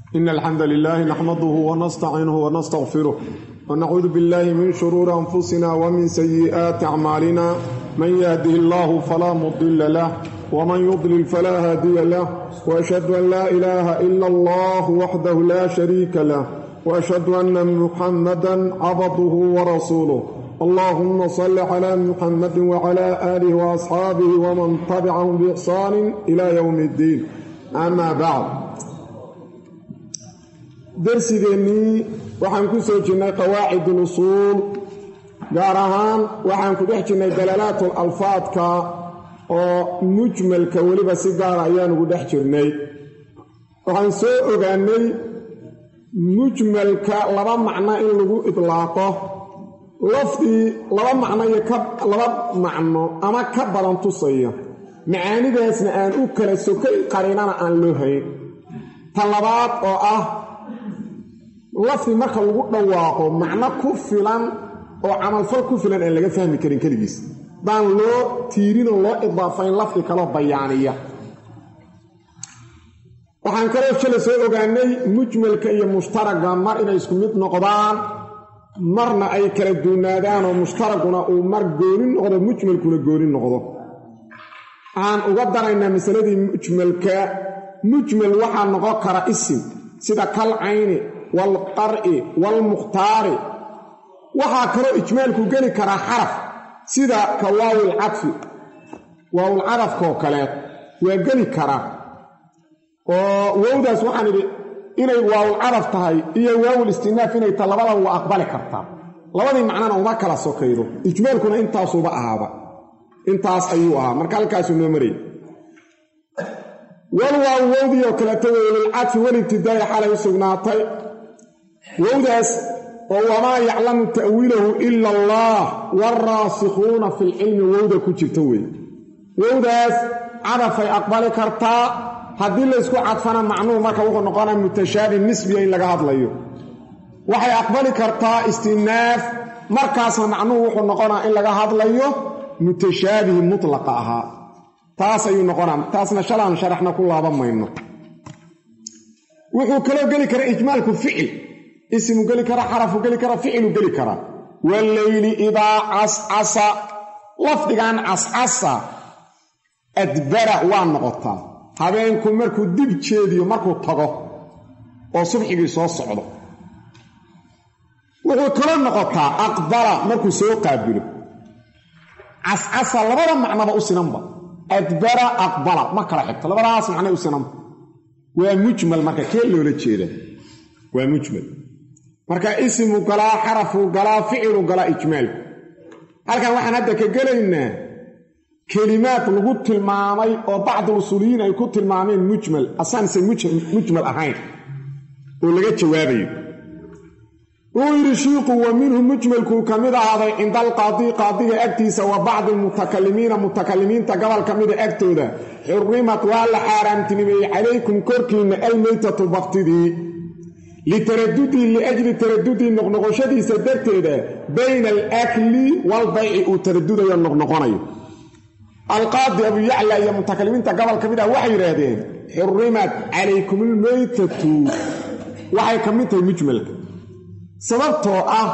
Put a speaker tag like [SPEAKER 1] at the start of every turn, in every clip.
[SPEAKER 1] إن الحمد لله نحمده ونستعينه ونستغفره ونعوذ بالله من شرور أنفسنا ومن سيئات أعمالنا من يهده الله فلا مضل له ومن يضلل فلا هادي له وأشهد أن لا إله إلا الله وحده لا شريك له وأشهد أن محمدا عبده ورسوله اللهم صل على محمد وعلى آله وأصحابه ومن تبعهم بإحسان إلى يوم الدين أما بعد درسيني waxaan ku soo jirnay qawaacid al-usul gaar ahaan waxaan ku dhex jirnay dalalaat al-alfaadka oo mujmalka waliba si gaar ayaan ugu dhex jirnay waxaan soo ogaanay mujmalka laba macno in lagu idlaaqo lafdi laba macno iyo laba macno ama ka badan tusaya macaanidaasna aan u kala sokay qarinana aan loo hayn talabaad oo ah lafdi marka lagu dhawaaqo macno ku filan oo amal fal ku filan aan laga fahmi karin kaligiis baan loo tiirin oo loo idaafayn lafdi kale bayaaniya waxaan kale oo soo ogaanay mujmalka iyo mushtaraga mar inay isku mid noqdaan marna ay kala duunaadaan oo mushtaraguna uu mar goonin noqdo mujmalkuna goonin noqdo aan uga daraynaa masaladii mujmal waxaa noqon kara isim sida kal ayni والقرء والمختار وها كرو اجمال كو غلي كرا حرف سدا كواو العطف واو العطف كو كلا وغلي كرا او ووداس waxaan inay waaw العطف tahay iyo waaw الاستئناف inay talabada waa aqbali kartaa labadii macnana uma kala sokaydo ijmaalkuna intaas uba ahaaba intaas ayuu ahaa marka halkaas uu maray والواو وودي كلا تويل العطف والابتداء حاله سغناتay ووداس وما يعلم تأويله إلا الله والراسخون في العلم وودا كجرتوي ووداس عرف أقبال كرتا هذه اللي اسكو عطفنا معنوه مركا وقو نقانا متشابه نسبي إن لغا هدليو وحي أقبال كرتا استئناف مركاسنا معنوه وقو نقانا إن لغا هدليو متشابه مطلقها تاسا نقانا تاسنا شلان شرحنا كل هذا ما إنه وقو كلو قلي كرا إجمالكو فعل اسم قال كرا حرف قال كرا فعل قال كرا والليل إذا عسعس لفظ عن عسعس أدبر وان نقطة هبينكم مركو دب جيدي ومركو طغو وصبحي سو صعده وهو كلا نقطة أقدر مركو سو قابله عسعس لبدا معنى بأسننبا أدبر أقبل ما كلا حتى لبدا اسم معنى أسننبا ومجمل مركا كيلو لجيده ومجمل marka ismu gala xarfu gala ficil gala ijmaal halkan waxaan hadda ka galeynaa kalimaad lagu tilmaamay oo bacd usuuliyiin ay ku tilmaameen mujmal asan si mujmal ahayn oo laga jawaabayo oo irshiqu wa minhu mujmalku kamida ahaaday inda qaadiga agtiisa wa bacd mutakallimiinta gobol kamida agtooda xurrimat wa la xaaraamtinimay calaykum korkiina almaytatu baqtidii لترددي لأجل ترددي نقنقشدي سدرتيدا بين الأكل والبيع وتردد ينقنقني القاضي أبو يعلى يا متكلمين تقبل كبيرة وحي رادين حرمت عليكم الميتة وحي كميتة المجمل سببته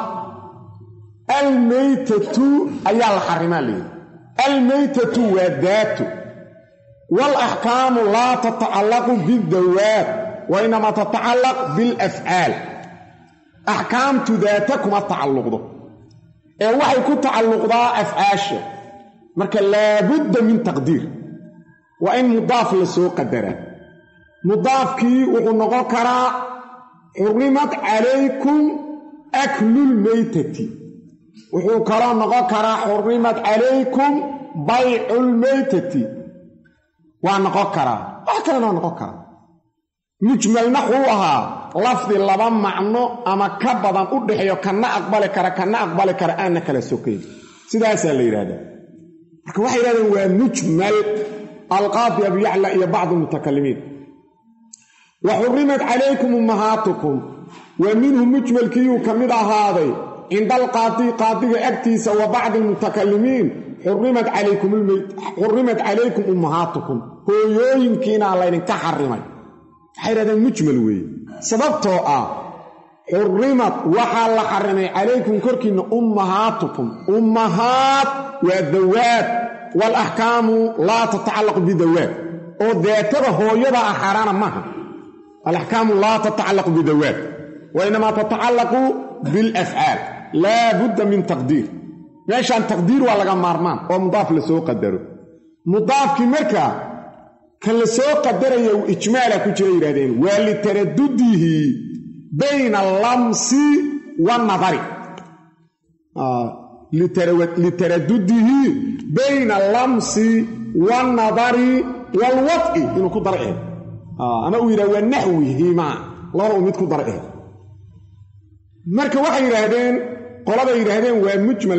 [SPEAKER 1] الميتة أيها الحرمان لي الميتة وذات والأحكام لا تتعلق بالذوات وإنما تتعلق بالأفعال أحكام ذاتكم التعلق ده وحي كنت تعلق ده أفعاش مركا لابد من تقدير وإن مضاف لسوق قدره مضاف كي وقنقرا حرمت عليكم أكل الميتة وحكرا نقرا حرمت عليكم بيع الميتة ونقرا وحكرا نقرا مجمل نحوها لفظ لبا معنو اما كبدان ودخيو كنا اقبل كرا انا كلا سوكين سداس لا يراده marka waxa yiraahdeen waa mujmal alqaadi abi ya'la iyo bacd mutakallimin wa hurrimat alaykum ummahatukum wa minhum mujmal kiyu kamida haaday inda alqaadi qaadiga agtiisa wa bacd mutakallimin hurrimat alaykum ummahatukum hooyooyinkiina la idin ka xarimay حيرة مجمل وي سببته حرمت وحال حرمي عليكم كركين أمهاتكم أمهات والذوات والأحكام لا تتعلق بذوات وذاتها هو يضع حرانا معها الأحكام لا تتعلق بذوات وإنما تتعلق بالأفعال لا بد من تقدير ماشي عن تقدير ولا مرمان ومضاف لسوق قدره مضاف كمركا كان لسوق قدره وإجمالا كجري هذين ولتردده بين اللمس والنظر لتردده بين اللمس والنظر والوطء إنه كدرئه أما أولا ونحوه ما الله أميد كدرئه مركا وحي يرهدين قلبا يرهدين ومجمل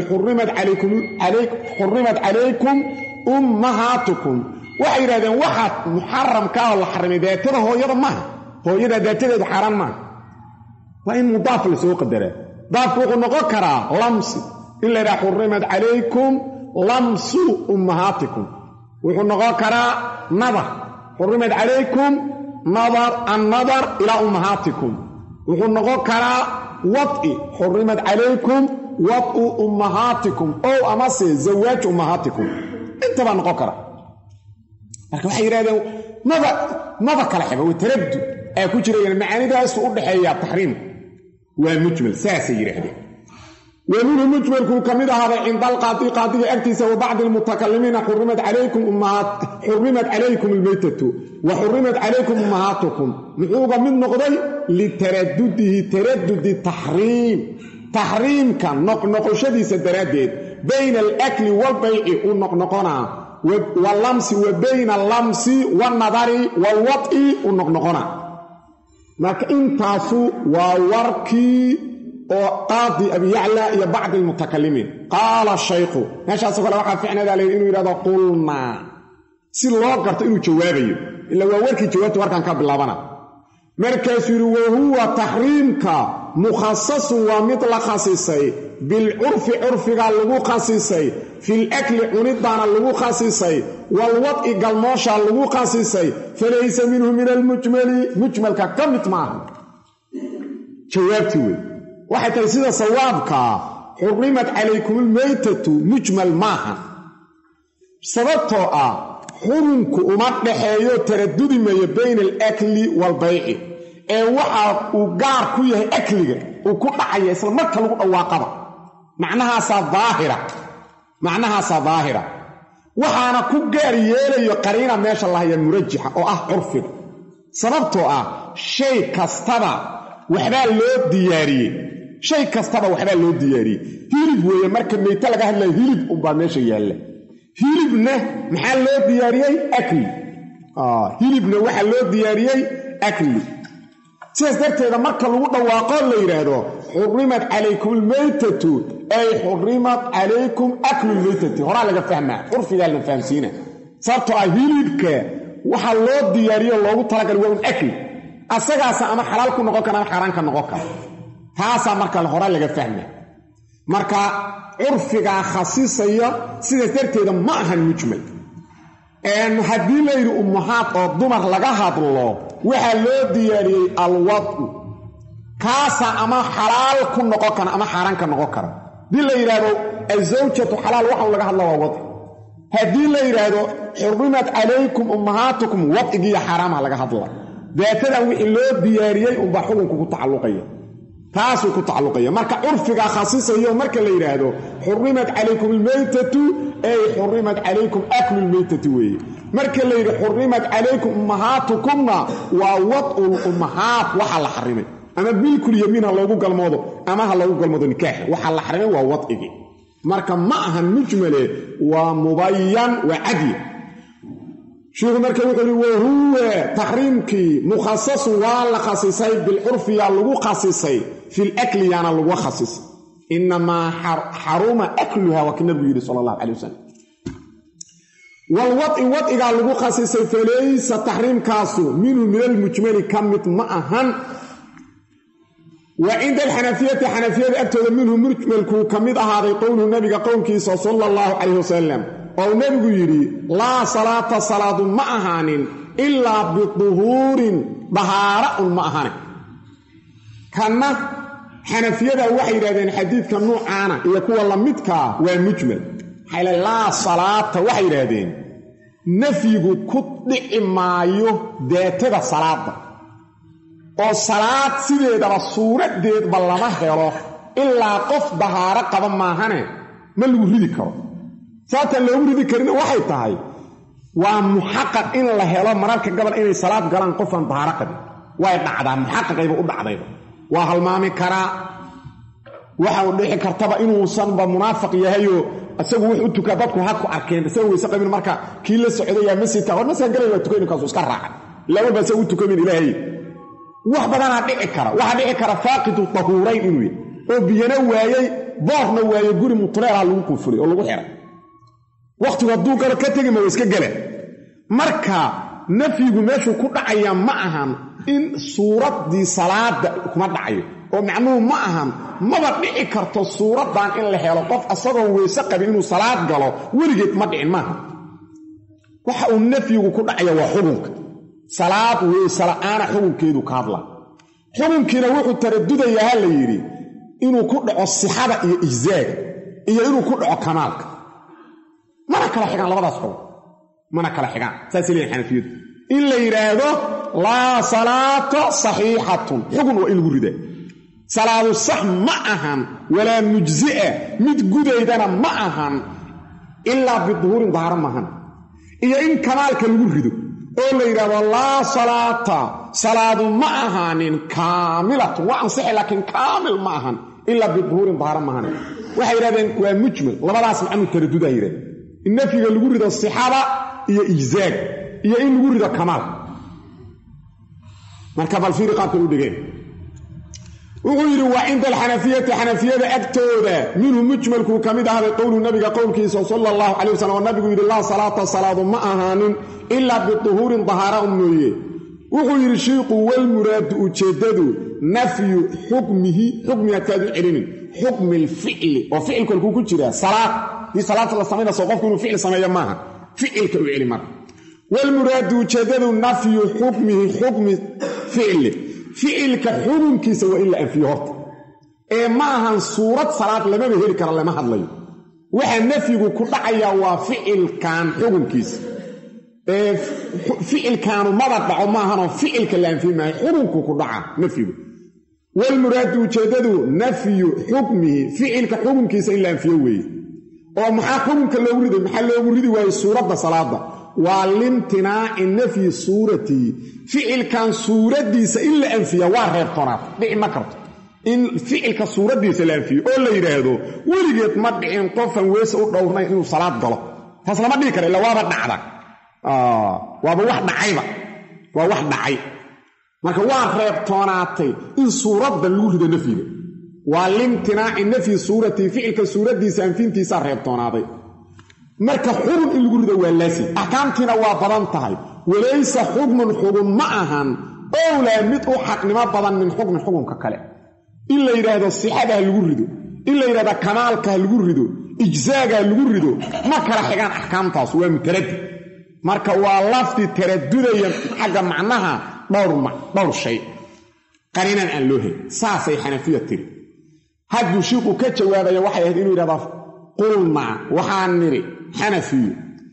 [SPEAKER 1] حرمت عليكم أمهاتكم وحي يرهدين واحد محرم كاولا حرم ذاته هو يضا معه هو يضا ذاته حرام معه وإن مضاف لسوق الدراء ضاف نقكرا لمس إلا إذا حرمت عليكم لمس أمهاتكم ويقول نقكرا نظر حرمت عليكم النظر إلى أمهاتكم ويقول نقكرا وطئ حرمت عليكم وطئ أمهاتكم أو أمس زواج أمهاتكم انت بقى نقكرا لكن وحي يرادوا ماذا كالحبة وتردد أكو جريا المعاني ده سؤول لحياة التحريم ومجمل ساسي يرهده ومنه مجمل كميدا هذا عند قاضي أكتس وبعض المتكلمين حرمت عليكم الميتة وحرمت عليكم أمهاتكم محوغة من نقضي لتردده تردد تحريم كان نقشدي سدرادين بين الأكل والبيع ونقنقنا واللمس وبين اللمس والنظر والوطء ونقنقنا marka intaasu waa warkii oo qaadi abi ya'la iyo bacd almutakallimiin qala shaykhu meeshaas kale waxa fiicnada leeyahay inuu yiraahdo qulna si loo garto inuu jawaabayo illa waa warkii jawaabta warkan ka bilaabana markaas yiri huwa tahriimka mukhassas wa mitla khasisay bil urfi urfiga lagu khasisay fil akli unidana lagu khasisay wal wad'i galmoosha lagu khasisay falaysa minhu min al mujmalka kamit maaha jawaabti way waxa tay sida sawaabka hurrimat alaykum al maytatu mujmal maaha sababtoo xurunku uma dhaxeeyo taraddudi meeyo bayna al akli wal bay'i ee waxa uu gaar ku yahay akliga uu ku dhacay isla marka lagu dhawaaqaba معناها ظاهرة وحانا كجار يلي قرينا ماشا الله هي المرجحة أو عرفه سببته شيء كستبع وحبال لو دياري شيء كستبع وحبال لو دياري هيلب ويا مركب ميتلقى هلا هيلب أبا ماشا يلا هيلبنا محل لو دياري أكل هيلبنا وحل لو دياري أكل سيس درتي إذا مركب لو دواقان ليرادو حرمت عليكم الميتة أي حرمت عليكم أكل الميتة هرا لغا فهمها عرفي قال نفهمسينا صارتوا هيلبك وحلوت دياري الله طلق الوون أكل أساقاسا أما حلالكم نغوكا أما حرانكا نغوكا هاسا مركا هرا لغا فهمها مركا عرفي خصيصية سيدة درتي إذا معها المجمل أن هدي لير أمهات أو دمر لغا هاد الله وحلوت دياري الوضع كاسا أما حلال كن نقوكنا أما حران كن نقوكنا دي اللي يرادو الزوجة حلال وحا لغا الله ووضع هدي اللي يرادو حرمت عليكم أمهاتكم وضعي حرام لغا الله ذاتنا وإلو دياريي أمبحوكم كتعلقية تاسو كتعلقية مركا عرفك خاصيصة مركا اللي يرادو حرمت عليكم الميتة أي حرمت عليكم أكل الميتة وي مركا اللي يرادو حرمت عليكم أمهاتكم ووضع الأمهات وحا لحرمت أما بالكل يمين الله يقول الموضوع أما الله يقول الموضوع نكاح وحال حرمه ووضعه مركا معها المجمل ومبين وعدي شوف مركا يقول وهو تحريمك مخصص ولا خصيصي بالعرف يالغو خصيصي في الأكل يعني اللغو خصيص إنما حرم أكلها وكان النبي صلى الله عليه وسلم والوضع قال اللغو خصيصي فليس تحريم كاسو منه من المجمل كمت معها وعند حنفية أكتب منه مجمل كمد هذا قول النبي قول كيسا صلى الله عليه وسلم أو نبي يري لا صلاة معهان ilaa biduhuurin dahaara un ma ahane kanna xanafiyada waxay yidhahdeen xadiidka nuucaana iyo kuwa la midkaa waa mujmal maxaa laa salaata waxay yidhaahdeen nafyigu ku dhici maayo daatada salaada oo salaad sideedaba suuradeedba lama helo ilaa qof dahaaro qaba maahane ma lagu ridi karo sababta loogu ridi karin waxay tahay waa muxaqaq in la helo mararka gabal inay salaad galaan qofan dahaaro qabin way dhacdaa muxaqaqayba u dhacdayba waa halmaami karaa waxa uu dhici kartaba inuusan ba munaafiq yahayo asagu wuxuu tukaa dadku ha ku arkeen isagu waysa qabin marka kii la socday masjidka hor masan galay waa tukayno kaas iska raacan laba bas uu tukamin ilaahay wax badana dhici kara waxa dhici kara faaqidu tahuurayn inuu oo biyana waayay boorna waayay guri mutreera lagu qufulay oo lagu xiray waqtiga duu kale ka tagi ma iska gale marka nafyigu meeshu ku dhacaya ma ahan in suuradii salaada kuma dhacayo oo macnuhu ma ahan maba dhici karto suuradan in la helo qof asagoo weyse qabin inuu salaad galo weligeed ma dhicin maaha waxa uu nafyigu ku dhacaya waa xukunka salaad weyse la'aana xukunkeedu ka hadla xukunkiina wuxuu taradudayaa la yidhi inuu ku dhaco sixada iyo ijzaaga iyo inuu ku dhaco kamaalka mana kala xigaan labadaas xukun mana kala xigaan saas leeyahay xanafiyadu in la yiraahdo laa salaata saxiixatun xukun waa in lagu ridaa salaadu sax ma ahan walaa mujzi'a mid gudaydana ma ahan ilaa biduhuurin dahaaro maahan iyo in kamaalka lagu rido oo la yiraahdo laa salaata salaadu ma ahaanin kaamilatu waa ansaxay laakiin kaamil ma ahan ilaa biduhuurin dahaaro maahan waxay yiraahdeen waa mujmal labadaas macnu taradudaa yiraahdeen in nafyiga lagu rido sixada iyo ijzaag iyo in lagu rido kamaal marka bal fiiri qaabka u dhigeen wuxuu yidhi waa cinda alxanafiyati xanafiyada agtooda minhu mujmalku ka mid ahaaday qowlu nabiga qowlkiisa sala allahu calay wasalam oo nabigu yidhi laa salaata salaadu ma ahaanin ilaa biduhuurin dahaara un mooye wuxuu yidhi shiiqu walmuraadu ujeeddadu nafyu xukmihi xukmigaadkaadu celinin xukmi lficli oo ficilku halkuu ku jiraa salaad dii salaadta la samaynayso qofku inuu ficil sameeyo maaha ficilka u celi marka walmuraadu ujeeddadu nafyu xukmihi xukmi ficli ficilka xukunkiisa waa in la anfiyo horta ee ma ahan suurad salaad lamaba heli kara lama hadlayo waxa nafyigu ku dhacayaa waa ficilkan xukunkiisa ee ficilkaanu maba dhaco maahanoo ficilka la anfiyo maayo xukunku ku dhaca nafyigu walmuraadu ujeeddadu nafyu xukmihi ficilka xukunkiisa in la anfiyo weeye oo maxaa xukunka loogu riday maxaa loogu ridi waaye suuradda salaada waa limtinaaci nafyi suuratii ficilkan suuraddiisa in la anfiya waa reebtoonaad dhici ma karto in ficilka suuraddiisa la anfiyo oo la yidhaahdo weligeed ma dhicin qofan weese u dhowrnayn inuu salaad galo taas lama dhihi kara illa waaba dhacda waaba wax dhacayba waa wax dhacay marka waa reebtoonaatay in suuradda lagu rido nafyiga waa limtinaaci nafyi suuratii ficilka suuraddiisa anfintiisaa reebtoonaaday marka xukun in lagu rido waa laasim axkaamtiina waa badan tahay walaysa xukmun xugun ma ahan owlaa mid u xaqnimo badan min xukmin xukunka kale in la yidhaahdo sixada ha lagu rido in la yidhahdo kamaalka ha lagu rido ijzaaga ha lagu rido ma kala xigaan axkaamtaas waa mutaradid marka waa lafdi taradudaya xagga macnaha dhowr shay qariinan aan loo helin saasay xanafiya tiri hadduu shiiqu ka jawaabaya waxay ahayd inuu yidhahdo qulnaa waxaan nidhi xanafiyu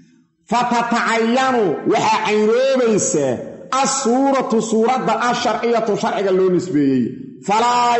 [SPEAKER 1] fatatacayanu waxaa caynoobaysaa assuuratu suuradda asharciyatu sharciga loo nisbeeyey falaa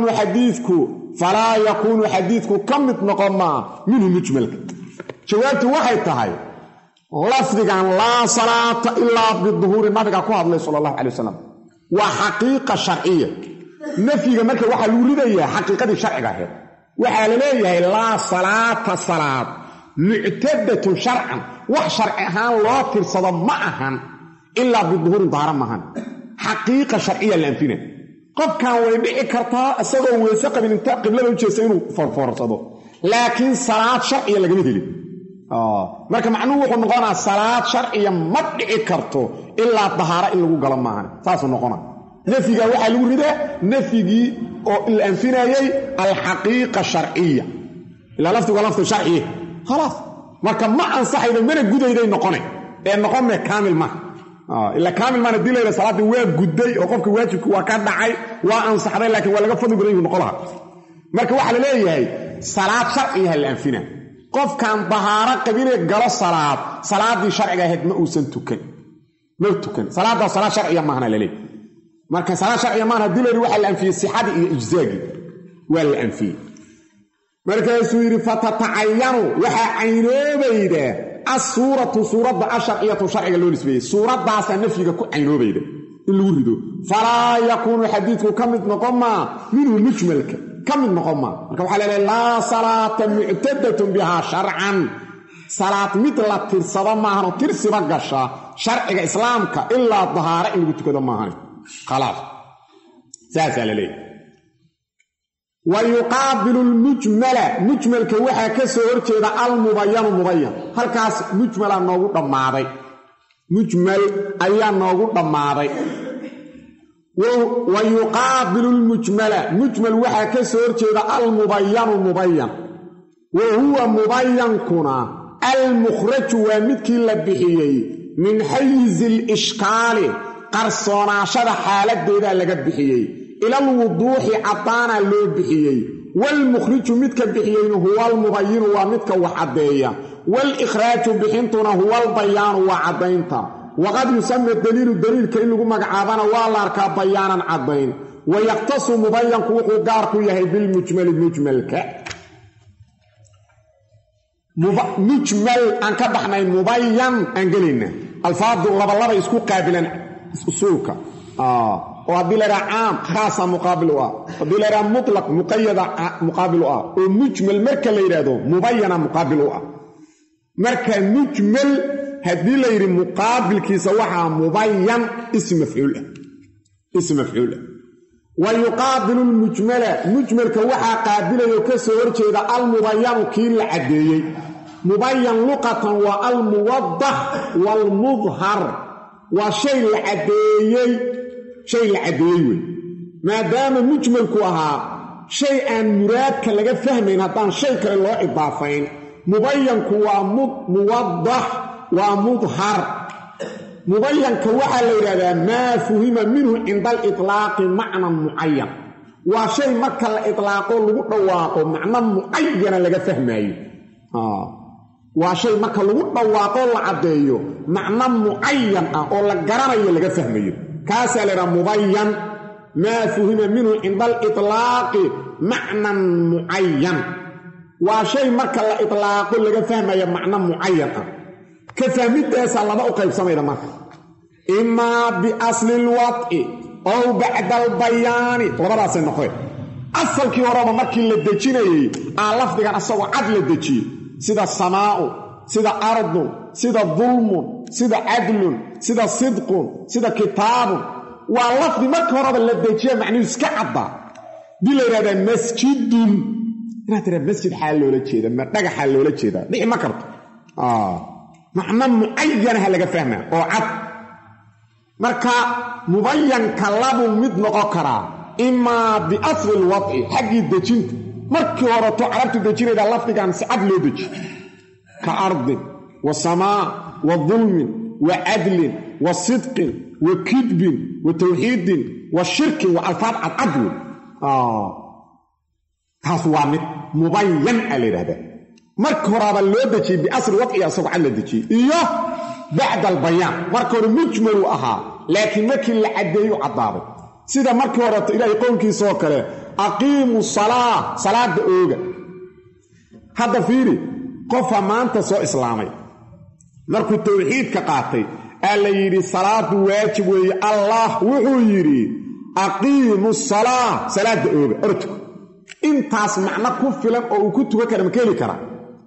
[SPEAKER 1] yakuunu xadiidku ka mid noqon maa minhu mujmalka jawaabtu waxay tahay lafdigan laa salaata ilaa biduhuuri nabiga ku hadlay sala allahu calay wasalam waa xaqiiqa sharciya nafyiga marka waxaa lagu ridayaa xaqiiqadii sharciga ahayd waxaa la leeyahay laa salaata salaad muctadatun sharcan wax sharci ahaan loo tirsado ma ahan ilaa biduhuurin dahaara maahan xaqiiqa sharciya la anfina qofkan way dhici kartaa isagoo weyse qabin inta qiblada u jeesta inuu foorfoorsado laakiin salaad sharciya lagama helin marka macnuhu wuxuu noqonaa salaad sharciya ma dhici karto ilaa dahaara in lagu galo maahan saasuu noqona nafyiga waxaa lagu ridaa nafyigii oo la anfinayay alxaqiiqa sharciya ilaa lafdigu waa lafdi sharciya khalaas marka ma ansaxayda mana gudayday noqone ee noqonme kaamil maaha إلا كامل ما ندي له صلاة وجودي وقفك واجبك وكان دعي وأنصحني لكن ولا قفض بريه نقولها مركب واحد ليه صلاة شرعية الأنفنا قف كان طهارة كبيرة قال صلاة دي شرعية هد مؤسن تكن صلاة شرعية ما هنا ليه مركب صلاة شرعية ما هنا دي له واحد الأنفية السحاد إجزاجي والأنفية مركب سوير فتتعينوا وحا عينو بيده الصورة الشرعية شرعية اللي نسبيه صورة داسة نفيك كو عينو بيده اللي ورده فلا يكون حديثك كمد نقوما منه مجملك كمد نقوما مركب حالة لا صلاة معتدة بها شرعا صلاة مثل ترسبا ماهن ترسبا قشا شرعي إسلامك إلا الظهارة اللي بتكده ماهن خلاص ساسة لليه ويقابل مجمل كوحا كسور كذا المبين هل كاس مجمل نوغو دماداي مجمل ايا نوغو دماداي ويقابل مجمل وحا كسور كذا المبين وهو مبين كنا المخرج ومدكي لبخيي من حيز الاشكال قرصونا شد حالتيدا لغا بخيي إلى الوضوح عطانا اللو بحيي والمخرج متك بحيين هو المبين ومتك وحدية والإخراج بحنتنا هو البيان وعدينتا وقد يسمى الدليل كإنه مقعابنا والله أركا بيانا عدين ويقتص مبين كوحو قاركو يهي بالمجمل مجمل أنك بحنا مبين أنقلنا الفاظ الله يسكو قابلا أصولك وهذه لها عام خاصة مقابل وهذه لها مطلق مقيدة مقابل ومجمل مركة ليرادو مبينة مقابل مركة مجمل هذه لها مقابل كي سواها مبين اسم مفعول ويقابل مجمل كوحا قابل يكسور كذا المبين كي العدي مبين لقة والموضح والمظهر وشيء العديوي ما دام مجمل كوها شيئا مرادك لغا فهمين هدان شيء كلا لو إضافين مبين كوا موضح ومظهر مبين كوحا ليرا ما فهم منه عند الإطلاق معنى معين وشيء مكا الإطلاق لغو دواقو معنى معين لغا فهمين وشيء مكا لغو دواقو لعديو معنى معين او لغرانيو لغا فهمين كاسل مبين ما فهم منه عند الإطلاق معنى معين وشيء مركا الإطلاق لغا فهميا معنى معين كفهمت اسا لما اقيب سميدا مركا إما بأصل الوطء أو بعد البيان لبداس النخوي أصل كي ورابا مركي لدجيني لفظي كان أصلا عدل لدجي سيدا السماء سيدا أرض سيدا ظلم سيدا عدل سيدا صدق سيدا كتاب واللفظ مركي ورابا لدجي معني يسكعبا دي ليرادة مسجد هنا ترى مسجد حال لولا جيدا مرتاق حال لولا جيدا دي ما كرت معنى معين هلقا فهمه أو عد marka mubayyan kalabu mid noqon kara imma bi asl al wad'i xaqi dejinta markii hore to arabtu dejinayda lafdigan si cad loo deji ka ard wa samaa wa dhulm wa adl wa sidq wa kidb wa tawhid wa shirk wa alfaad adl taswamit mubayyan alirada markii hore loo deji bi asl wad'i asoo cad la deji iyo بعد البيان مركو مجمل لكن مكن لعديو عضابه سيده مركو ورت الى قومكي سو كله اقيموا الصلاه صلاه اوغا هذا فيري قف ما انت سو اسلامي مركو توحيد كقاتي الا يري صلاه واجب وي الله وحو يري اقيموا الصلاه صلاه اوغا ارتك انت اسمعنا كفلن او كنت وكر مكيلي كرا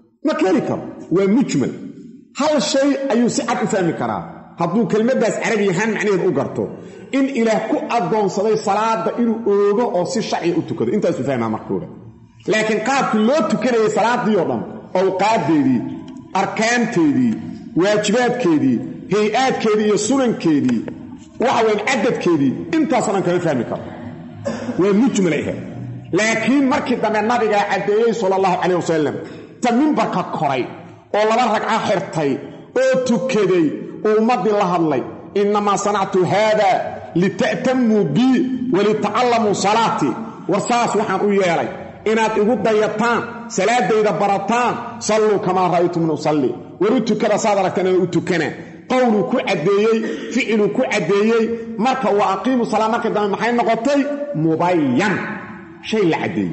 [SPEAKER 1] ومجمل هل شيء أي سعة فهمي كرا هدو كلمة بس عربي هان معنيه أقرته إن إله كو أدون صلي صلاة إنو أوغو أو سي شعي أتكد إنت سفهمها مركورة لكن قاب كلو تكره صلاة ديوضم أوقات دي أركان كيدي واجبات كيدي هيئات كيدي سنن كيدي وحوين عدد كيدي إنت صلاة كلمة فهمي كرا ومجمل إيها لكن مركز دم النبي عديه صلى الله عليه وسلم تمين بركة كوري oo laba ragca xirtay oo tukaday oo ummadii la hadlay inamaa sanactu haada lita'tamuu bii walitacallamuu salaatii war saas waxaan u yeelay inaad igu dayataan salaadayda barataan salluu kamaa ra'aytumuni usalli war u tukada saad aragtaan inaan u tukanaa qowluu ku caddeeyey ficiluu ku caddeeyey marka wa aqiimu salaa marka dambe maxay noqotay mubayan shay la caddeeyey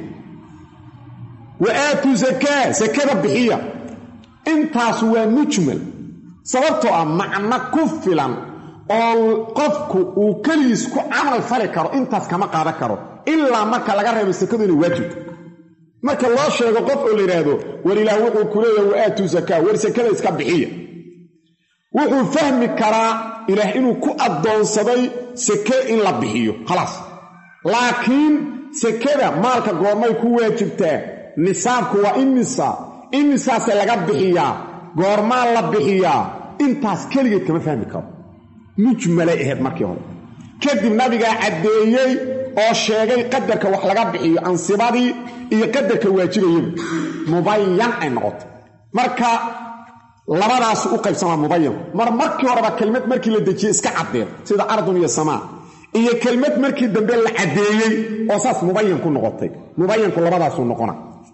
[SPEAKER 1] wa aatuu zakaa sakada bixiya intaas waa mujmal sababtoo ah macno ku filan oo qofku uu keligiis ku camal fali karo intaas kama qaadan karo ilaa marka laga reebo sakadu inay waajibto marka loo sheego qof oo la yidhaahdo war ilaah wuxuu ku leeyahay wa aatuu zakaa war sakada iska bixiya wuxuu fahmi karaa ilaah inuu ku addoonsaday sake in la bixiyo khalaas laakiin sakada maalka goormay ku waajibtaa nisaabku waa imisaase laga bixiyaa goormaa la bixiyaa intaas keligeed kama fahmi karo mujmalay ahayd markii hore kadib nabigaa caddeeyey oo sheegay qadarka wax laga bixiyo ansibadii iyo qadarka waajibayaba mubayan ay noqotay marka labadaas u qaybsamaa mubayan markii horeba kelmad markii la dejiyey iska caddeed sida ardun iyo samaa iyo kelmad markii dambe la caddeeyey oo saas mubayan ku noqotay mubayanku labadaasuu noqona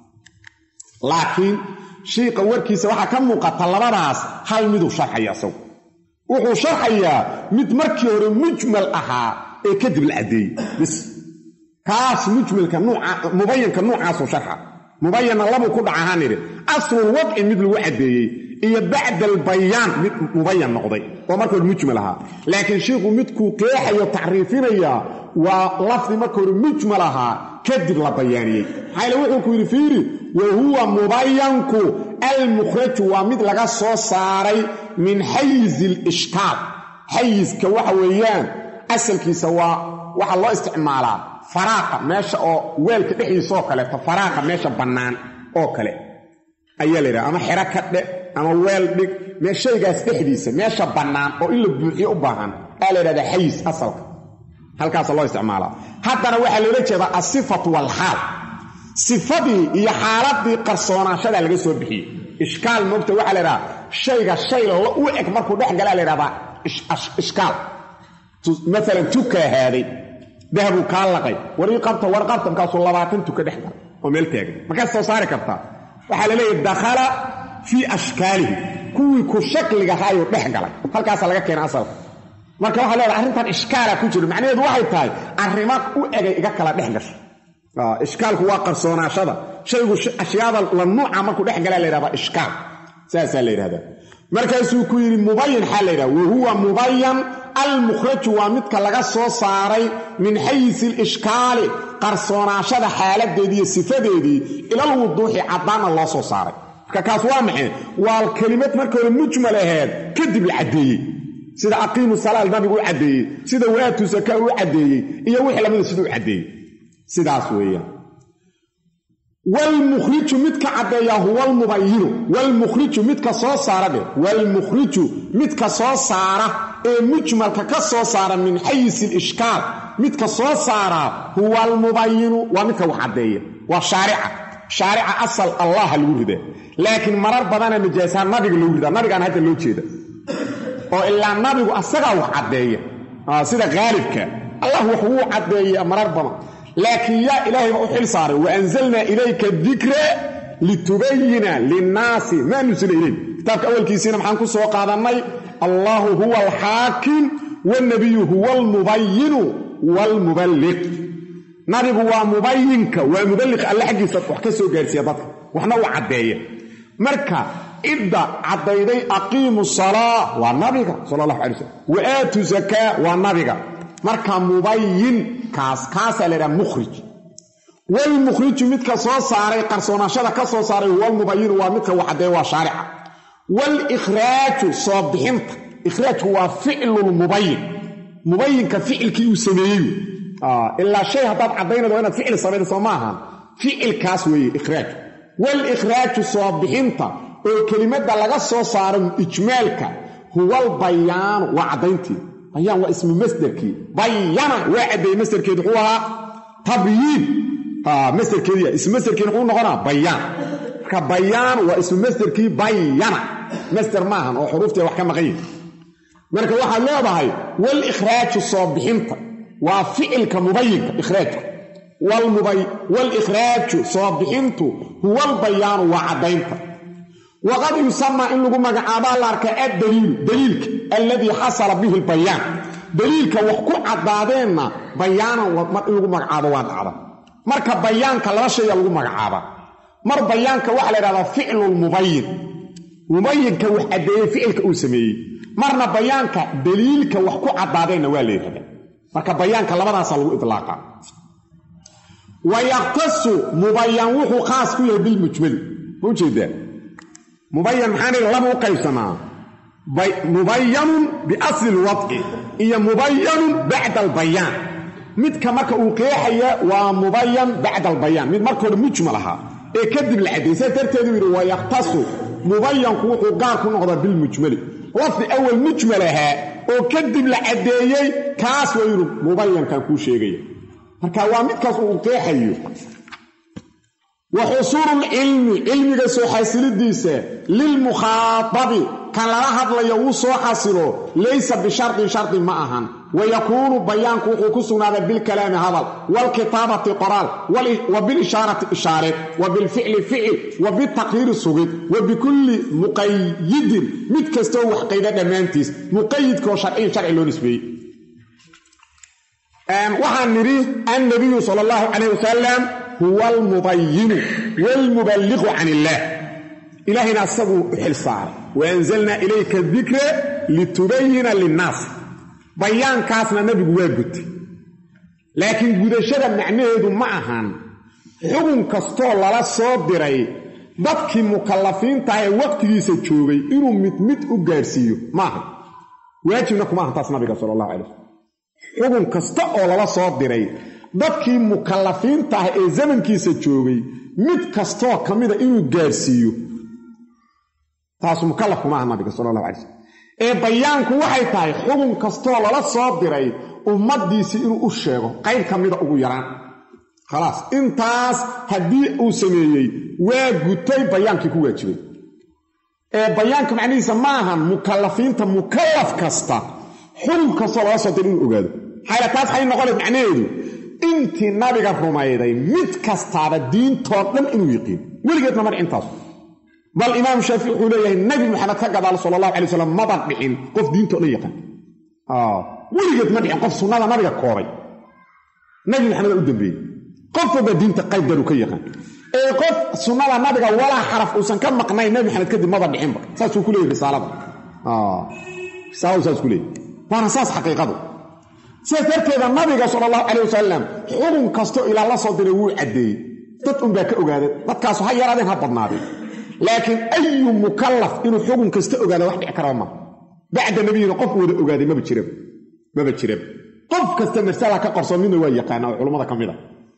[SPEAKER 1] laakiin shiiqa warkiisa waxaa ka muuqata labadaas hal miduu sharxaya isagu wuxuu sharxayaa mid markii hore mujmal ahaa ee kadib la caddeeyey bis kaas mujmalka mubayanka noocaasuu sharxa mubayanna labuu ku dhacahaan idhi aslul wadci mid lagu caddeeyey iyo bacda albayaan mid mubayan noqday oo marka hore mujmal ahaa laakiin shiiku midkuu qeexayo tacriifinayaa waa lafdi marka hore mujmal ahaa kadib la bayaaniyey maxaa wuxuu ku yidhi fiiri wa huwa mubayanku almukhraju waa mid laga soo saaray min xayizi alishkaal xayiska waxa weeyaan asalkiisa waa waxa loo isticmaalaa faraaqa meesha oo weelka dhexdiisa oo kaleeto faraaqa meesha bannaan oo kale ayaa la yidhaha ama xero ka dhe ama weel dhig shaygaas dhexdiisa meesha bannaan oo in la buuxiyo u baahan aa la yidhahdaa xayis asalka halkaasa loo isticmaalaa haddana waxaa loola jeedaa asifatu waalxaal sifadii iyo xaaladii qarsoonaashadaa laga soo bixiyey ishkaal moogta waxaa la yidhahaa shayga shay u eg markuu dhex galaa la yidhahdaa ishkaal maalan tukaa haaday dahabuu kaa laqay warii qabta war qabta markaasuu 20 tuka dhex gala oo meel taagan markaas soo saari kartaa waxaa la leeyahay dakhala fii ashkaalihi kuwii ku shakliga haayuu dhex galay halkaasaa laga keena asalka marka waxaa leedahay arrintan ishkaala ku jiro macnaheedu waxay tahay arrimo u egay iga kala dhex gasho ishkaalku waa qarsoonaashada shaygu ashyaada la nuuca markuu dhex galaa la yidhahdaa ishkaal saasaa la yidhahdaa markaasuu ku yidhi mubayan xaa la yidhahda wahuwa mubayan almukhraju waa midka laga soo saaray min xayisi alishkaali qarsoonaashada xaaladeedii iyo sifadeedii ilal wuduuxi caddaana loo soo saaray marka kaas waa maxay waa kelimad marka hore mujmal ahayd kadib la caddeeyey sida aqiimu salaa nabigu u caddeeyey sida waatu zakaa u caddeeyey iyo wixii lamida siduu caddeeyey sidaas weeyaan walmukhriju midka caddeeya huwa almubayinu walmukhriju midka soo saara dhe walmukhriju midka soo saara ee mujmalka ka soo saara min xayisi alishkaal midka soo saara huwa almubayinu waa midka wax caddeeya waa shaarica asal allah lagu ridaa laakiin marar badana najaasaha nabiga lagu ridaa nabigaan hadda loo jeeda oo ilaa nabigu asagaa wax caddeeya sida qaalibka allah wax wuu caddeeya marar badan laakiin yaa ilaahay u xil saaray wa anzalnaa ilayka dikra litubayina linnaasi maa nusila ilayk kitaabka awalkiisiina maxaan ku soo qaadannay allahu huwa alxaakim waalnabiyu huwa almubayinu waalmuballiq nabigu waa mubayinka waa muballiq alle xaggiisa wax ka soo gaarsiiya dadka waxna uu caddeeya marka cidda caddayday aqiimu salaa waa nabiga sala allahu calay wasalam wa aatu zakaa waa nabiga marka mubayin kaasaa la yidhaha mukhrij walmukhriju midka soo saaray qarsoonaashada ka soo saaray walmubayinu waa midka wax caddeeya waa shaarica waalikhraaju soo bixinta ikhraajku waa ficlulmubayin mubayinka ficilkii uu sameeyey ilaa shay haddaad caddaynaydo inaad ficil samayda soo maaha ficilkaas weeye ikhraaj waalikhraaju soo bixinta oo kelimadda laga soo saaro ijmaalka huwa albayaanu waa caddayntii bayaan waa ismu masderkii bayana waa caddeeyey masderkeedu wuxuu ahaa tabyiin masderkeediya ismu masderkiina wuxuu noqonaa bayaan marka bayaan waa ismu masderkii bayana masder maahan oo xuruuftii wax ka maqan yihin marka waxa leedahay wal ikhraaj soo bixinta waa ficilka mubayinka ikhraajka wal ikhraaj soo bixintu huwa al bayaan wa cadaynta waqad yusamma in lagu magacaabo la arka daliilka alladhi hasala bihi al bayaan daliilka wax ku cadaadeena bayaanan in lagu magacaabo waa dhacda marka bayaanka laba shay lagu magacaaba mar bayaanka waxa la yiraahdaa ficlul mubayyin mubayyinka wax cadeeyay ficilka uu sameeyay marna bayaanka daliilka wax ku cadaadeena waa la yiraahdaa marka bayaanka labadaas lagu idlaaqa ويختص مبين وحو خاص كله بالمجمل موجوده مبين محاني لما قيسنا مبين بأصل الوضع هي مبين بعد البيان مد كما كوقيحيا ومبين بعد البيان مد مركو مجملها اي كدب الحديث ترتدي ويختص مبين وحو قار كنقض بالمجمل وفي اول مجملها او كدب الحديث كاس ويرو مبين كان كو شيغيا marka waa midkaas uu qeexayo wa husul ilmiga soo xasilidiisa lil mukhatabi kan la hadlayo uu soo xasilo laysa bi sharti ma ahan wa yakunu bayanku wuxuu ku sugnaada bil kalaam hadal wal kitabati qoraal wa bil isharati isharat wa bil fi'li fi'l wa bil taqrir sugid wa bi kulli muqayyid mid kasto wax qayda dhamaantiis muqayyidka sharci loo nisbeeyay waxaan niri annabi sallallahu alayhi wasallam huwa al-mubayyin wal-muballigh 'an Allah ilahina asagu xil saar wa anzalna ilayka dhikra litubayyana lin-nas bayaankaasna nabigu waa gutay laakiin gudashada macnaheedu ma ahan xukun kasto lala soo diray dadkii mukallafiinta ee waqtigiisa joogay inuu mid u gaarsiiyo maaha waajibna kuma ahan taas nabiga sallallahu alayhi wasallam xukun kasta oo lala soo diray dadkii mukallafiinta ah ee zamankiisa joogay mid kasto kamida inuu gaarsiiyo taas mukallaf kuma aha nabiga sallallahu alayhi wasallam ee bayaanku waxay tahay xukun kasta oo lala soo diray ummadiisi inuu u sheego qayb kamida ugu yaraan خلاص intaas hadii uu sameeyay waa gutay bayaankii ku waajibay ee bayaanka macnihiisa ma aha mukallafiinta mukallaf kasta xukun kasta oo lala soo diray inuu ogaado حالتاس حي نقول معناheedu intii nabiga rumayday mid kastaaba diintood dhan inuu yaqeen waligeedna mar intaas bal imaam Shaafi'i wuxuu leeyahay nabi Muhammad ka gadaal sallallahu alayhi wasallam ma badbixin qof diintood dhan yaqaan waligeed ma dhicin qof sunnada nabiga kooray nabi Muhammad u dambeeyay qof baa diinta qayb daru ka yaqaan ee qof sunnada nabiga wala xaraf uusan ka maqnay nabi Muhammad kadib ma badbixin saas uu ku leeyahay risaalada saas ku leeyahay waana saas xaqiiqadu سيرتيدا النبي صلى الله عليه وسلم حكم كاستو الى الله سو ديري وو عدي dad un baa ka ogaaday dadkaas waxa yaraadeen ha badnaadeen laakiin ay mukallaf inuu xukun kasta ogaado wax dhici kara ma bacda nabiyina qof wada ogaaday ma jirab qof kasta mas'ala ka qarsoon midna waa yaqaan oo culimada kamida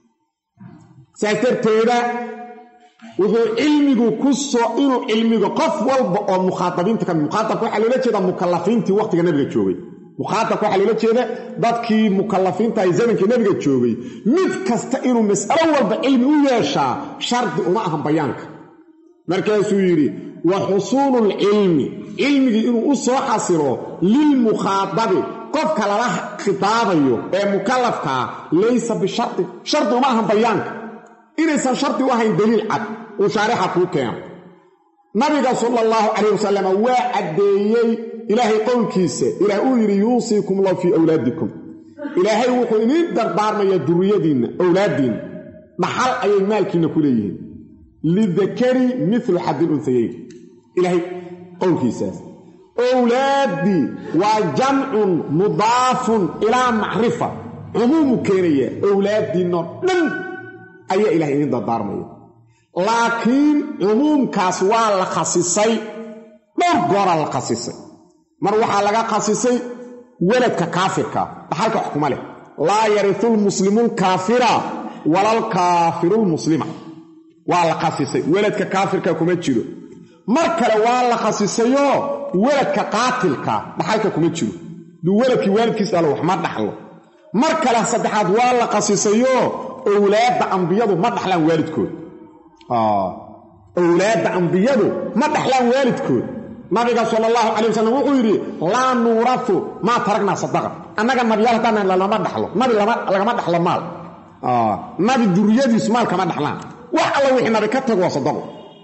[SPEAKER 1] سيرتيدا wuxuu ilmigu ku soo inuu ilmigu qof walba oo mukhaatabinta kan mukhaatab waxa loo jeedaa mukallafiintii waqtiga nabiga joogay mukhaatab waxa loo jeedaa dadkii mukallafiinta ay zamankii nabiga joogay mid kasta inuu mas'alo walba ilmi u yeeshaa shardi uma ahan bayaanka markaasuu yiri wa husulul ilmi inuu u soo xasilo lil mukhatabi qofka la khitaabayo ee mukallafka laysa bi shardi uma ahan bayaanka inaysan shardi u ahayn daliil cad oo sharaxa ku keenay nabiga sallallahu alayhi wasallam waa cadeeyay ilaahay qowlkiisa ilaa uu yiri yuusikum la fi awlaadikum ilaahay wuxuu idin dardaarmaya duriyadiina awlaadiina dhaxal ayay maalkiina ku leeyihiin lidakari mithlu haddil unsayayn ilaahay qowlkiisa awlaadi waa jam'un mudaafun ilaa ma'rifa umum keenaya awlaadiina dhan ayaa ilaahay idin dardaarmaya laakiin umumkaas waa la khasisay dhowr goor la khasisay mar waxa laga khasisay waladka kaafirka dhaxalka xukuma leh la yarithul muslimul kaafira walal kaafirul muslima waa la khasisay waladka kaafirka kuma jiro mar kale waa la khasisayo waladka qaatilka dhaxalka kuma jiro duu waladkii waalidkiisa wax ma dhaxlo mar kale saddexaad waa la khasisayo awlaadda anbiyadu ma dhaxlaan waalidkood awlaadda anbiyadu ma dhaxlaan waalidkood nabiga sallallahu alayhi wasallam wuxuu yiri la nurathu ma taragna sadaqa annaga nabiyada tan lama dhaxlo nabi lama dhaxlo maal nabi duriyadiis maal kama dhaxlaan wax alla wixii nabi ka tago sadaqo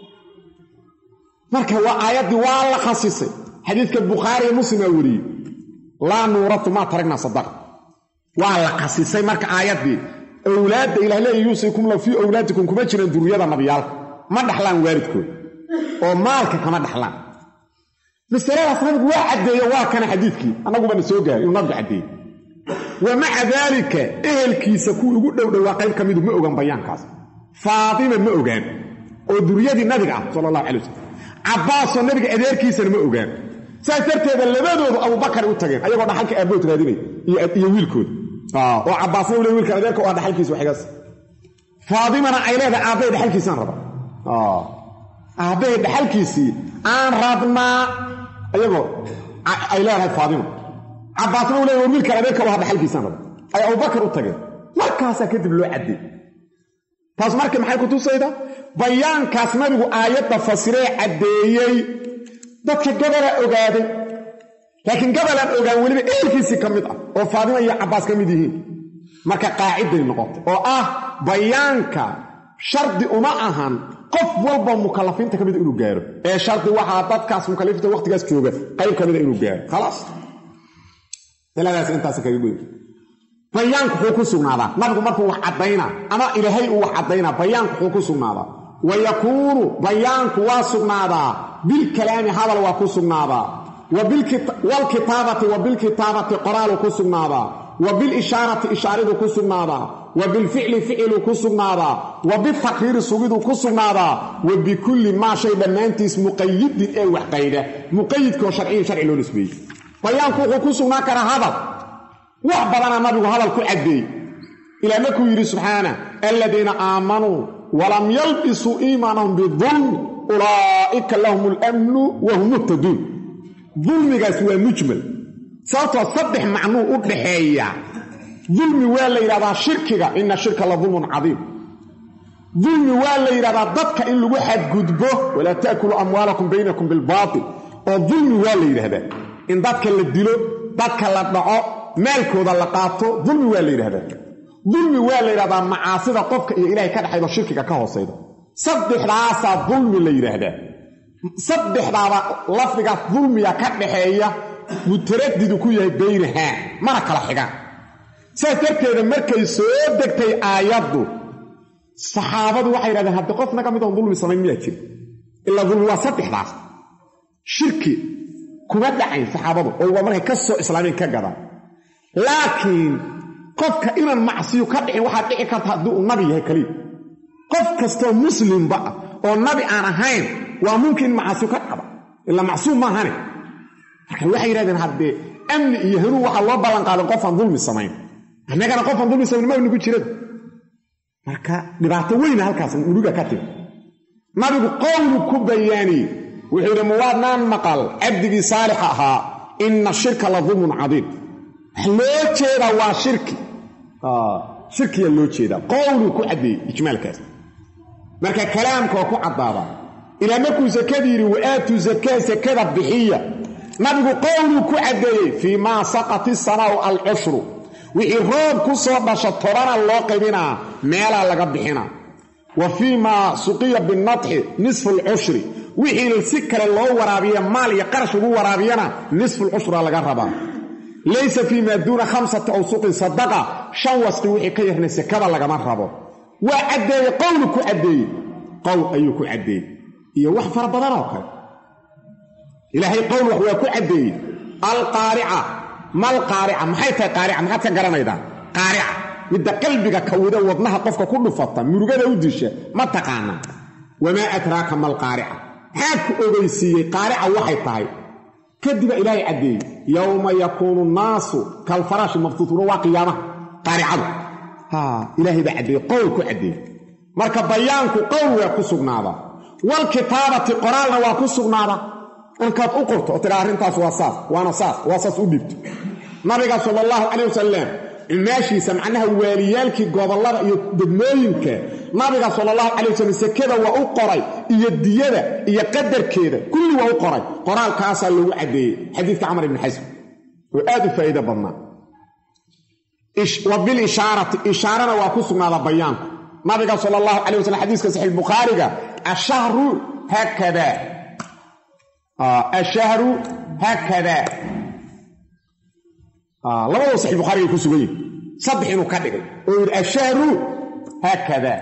[SPEAKER 1] marka waa aayadi waa la khasisay xadiiska bukhari iyo muslim wari la nurathu ma taragna sadaqa waa la khasisay marka aayadi awlaad ilaahay yuusikum la fi awlaadikum kuma jiraan duriyada nabiyada ma dhaxlaan waalidkood oo maalka kama dhaxlaan مسألة أصنامك واحد يواكنا حديثك أنا أقول بني سوقها ينبع حديث ومع ذلك إهل كيسكو يقول لو واقعين كميدو مؤغان بيان كاس فاطمة مؤغان ودرية النبي صلى الله عليه وسلم عباس النبي أدير كيسا مؤغان سيترت هذا اللبادو أبو بكر وطاقين أيضا نحلك أبوت هذين يويلكود وعباس نولي ويلك أديرك وهذا حل كيس وحيقاس فاطمة عيلة أبيد حل كيسان ربا أبيد حل كيسي أن ربنا أيوه أيلها فاطمة عباسنا ولا يقول كلامك وهذا حل في سنة أي أبو بكر وطاقين مركاسا كتب له عدي تاس مركا محل كتب سيدا بيان كاسنا بيقول آيات تفسيري عديي دك قبل أقادي لكن قبل أقادي ولي إيه كيسي كميطة وفاطمة يا عباس كميديهين مركا قاعدة النقاط بيانك شرط أماءهن qof walba mukallafinta kamid inuu gaaro ee sharti waxa dadkaas mukallafta waqtigaas jooga qayb kamid inuu gaaro خلاص talaadaas intaas ka yimid bayaanku wuxuu ku sugnaadaa nabigu markuu wax cadayna ama ilaahay uu wax cadayna bayaanku wuxuu ku sugnaadaa wayakunu bayaanku waa sugnaadaa bil kalaami hadal waa ku sugnaadaa wal kitabati qaraal ku sugnaadaa وبالإشارة إشارة كسرنادا وبالفعل فعل كسرنادا وبالتقرير سويد كسرنادا وبكل ما شيء بمانتيس مقيد أي وحقيدة مقيد كشرعي شرعي لو نسبي بيان كسرنا كره هذا وحبرنا ما بيقول هذا الكل عدي إلى ما يري سبحانه الذين آمنوا ولم يلبسوا إيمانهم بالظلم أولئك لهم الأمن وهم مهتدون ظلم جسوا مجمل sababtoo saddex macnuu u dhaxeeya dulmi waa la yiraahdaa shirkiga inna shirka la dhulmun cadiim dulmi waa la yiraahdaa dadka in lagu xadgudbo wala taakulu amwaalakum baynakum bil baatil oo dulmi waa la yiraahdaa in dadka la dilo dadka la dhaco maalkooda la qaato dulmi waa la yiraahdaa macaasida qofka iyo ilaahay ka dhaxaydo shirkiga ka hooseyda saddexdaas dulmi la yiraahdaa saddexdaaba lafdiga dulmiga ka dhaxeeya mutaraddid ku yahay baynaha mana kala xiga saarteeda markay soo degtay aayadu saxaabadu waxay yiraahdeen hadda qof naga mid oo dulmi sameeyay jir illa dulmi waa saddexdaas shirki kuma dhacay saxaabadu oo markay ka soo islaameen ka gadan laakiin qofka inaan macsiyo ka dhicin waxa dhici karta haduu nabi yahay kaliya qof kasto muslim ba oo nabi aan ahayn waa mumkin macsiyo ka dhaba illa macsuum ma ahane waxay yiraahdeen hadde amni iyo hanuu waxa loo balan qaadan qof aan dulmi sameyn annagana qof aan dulmi sameyn ma nugu jirad marka dhibaato weyn halkaas uruga ka timi nabigu qowlu ku bayaani wuxuu muwaadnaan maqal abdigi saalix ahaa inna shirka la dhulmun cadiim loo jeeda waa shirki shirki loo jeeda qowlu ku cadii ijmaalkaas marka kalaamka ku cadaaba ila markuu zakadiri wa aatu zakada bixiya nabigu qowlu ku cadeeyay fi ma saqati sanaa al-ushru wixii roob ku soo dhasha torana loo qaybina meela laga bixina wa fi ma suqiya bin nadhi nisfu al-ushri wixii si kale loo waraabiyo maal iyo qarash ugu waraabiyana nisfu al-ushra laga rabaa laysa fi ma duna khamsati awsuq sadaqa shan wasqi wixii ka yarna sakada laga ma rabo wa cadeeyay qowlu ku cadeeyay qowl ayuu ku cadeeyay iyo wax fara badan oo kale إلهي قول وحوى كعدي القارعة ما القارعة ما حيث قارعة ما حتى قرنا إذا قارعة مدى قلبك كودا وضنها قفك كله فطا مرقادة وديشة ما تقانا وما أتراك ما القارعة حاك أغيسي قارعة وحي طاي كذب إلهي عدي يوم يكون الناس كالفراش المبثوث وقيامة قارعة إلهي بعدي قول كعدي مركب بيانك قول ويكسونا والكتابة قرالنا ويكسونا أنكاد أقرت أترى أنتاس واساس أدبت نبي صلى الله عليه وسلم الماشي سمعناها واليالك قوض الله يدموينك nabiga sallallahu alayhi wasallam sakada waa u qoray iyo diyada iyo qadarkeeda kulli waa u qoray qoraalkaas lagu cadeeyay xadiiska Umar ibn Hazm oo aad u faa'iido badnaa wa bil isharana waa ku sugnaada bayaanku nabiga sallallahu alayhi wasallam xadiiska sahih bukhariga ashahru hakada ashahru hakada labada sahih bukhariga ku sugan saddex inuu ka dhigay oo ashahru hakada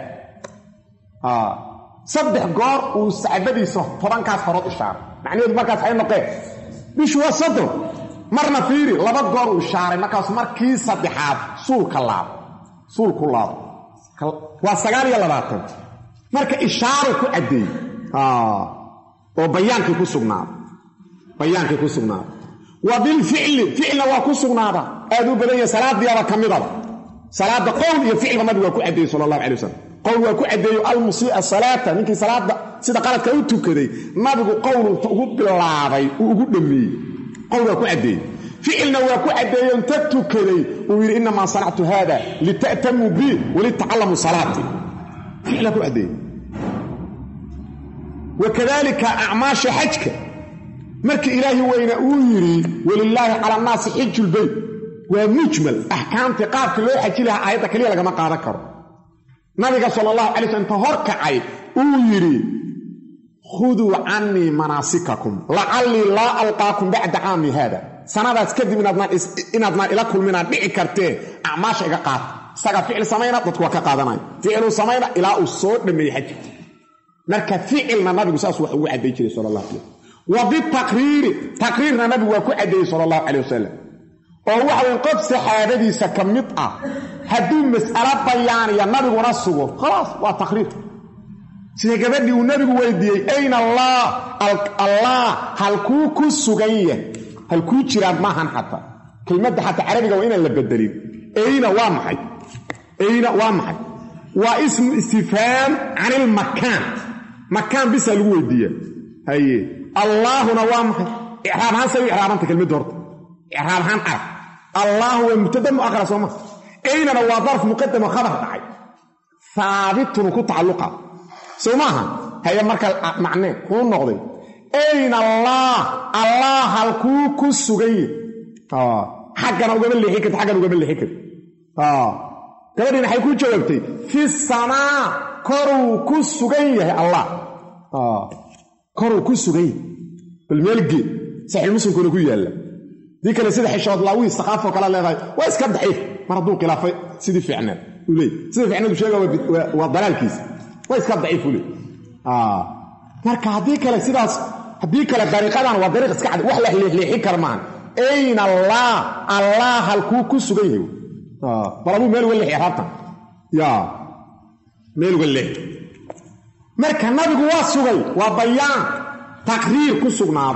[SPEAKER 1] saddex goor uu saabadiisa tobankaas farood ishaaray macnaheedu markaas ay noqeen bishu waa saddex marna fiiri laba goor uu ishaaray markaas markii saddexaad suulku laab waa 29 marka ishaaro ku cadeey oo bayaankii ku sugnaada wa bil fi'li waa ku sugnaada aad u badan yahay salaadiyada kamida salaada qowl iyo ficil nabiga waa ku cadeey sallallahu alayhi wasallam qowl waa ku cadeeyo al musii'a salata ninkii salaada sida qaladka u tukaday nabigu qowl ugu bilaabay ugu dhameeyay qowl waa ku cadeey ficilna waa ku cadeeyo inta tukaday uu yiri inna ma sana'tu hada lita'tamu bi wa lita'allamu salati ficilna ku cadeey وكذلك أعماش حجك مركي إلهي وين أويري ولله على الناس حج البيت ومجمل أحكام تقابك اللي يحكي لها آياتك كلية لك ما قادكر نبي صلى الله عليه وسلم تهرك عي أويري خذوا عني مناسككم لعلي لا ألقاكم بعد عامي هذا سنة اسكدي من أدنى إلى كل من أدنى كرتين أعماش إقاقات ساقا فعل سمينة تتوكا قادنا فعل سمينة إلى أصول لما يحكي marka ficilna nabigu saas wax uu cadeey jiray sallallahu alayhi wa bi taqriirna nabigu waa ku cadeey sallallahu alayhi wasallam oo waxa uu qof saxaabadiisa kamid ah haduu mas'ala bayaan ya nabiguna sugo خلاص waa taqriir sida gabadhii uu nabigu weydiiyay ayna allah hal ku sugan yahay hal ku jiraan maahan hatta kelmadda hatta carabiga waa inaan la bedelin ayna waa maxay waa ismu istifhaam 'an al-makan مكان بس الوديه هي اللهنا وامح اعرابها سوي اعرابها كلمه دورت اعرابها عرب الله هو مبتدا مؤخر سوما اين هو ظرف مقدم وخبر دحي ثابت وكتعلقه سوماها هي marka macne ku noqday اين الله هل ku sugay xaqana uga leexid gabadhina waxay ku jawaabtay fi samaa koru ku sugan yahay allah koru ku sugan bal meelgi sahih muslim kuna ku yaala dikala sida xishood laawi saqafo kala leedahay waa iska daciif maradu khilaafay sidii fiicnaa ulay sidii fiicnaa sheegay waa dalaalkiis waa iska daciif ulay marka hadii kale sidaas hadii kale dariiqadan waa dariiq iska cad wax la leexi karmaan ayna allah hal ku sugan yahay طلبوا ميل ولا حيرابتا يا ميل ولا marka nabigu waa sugay waa bayaan taqriir ku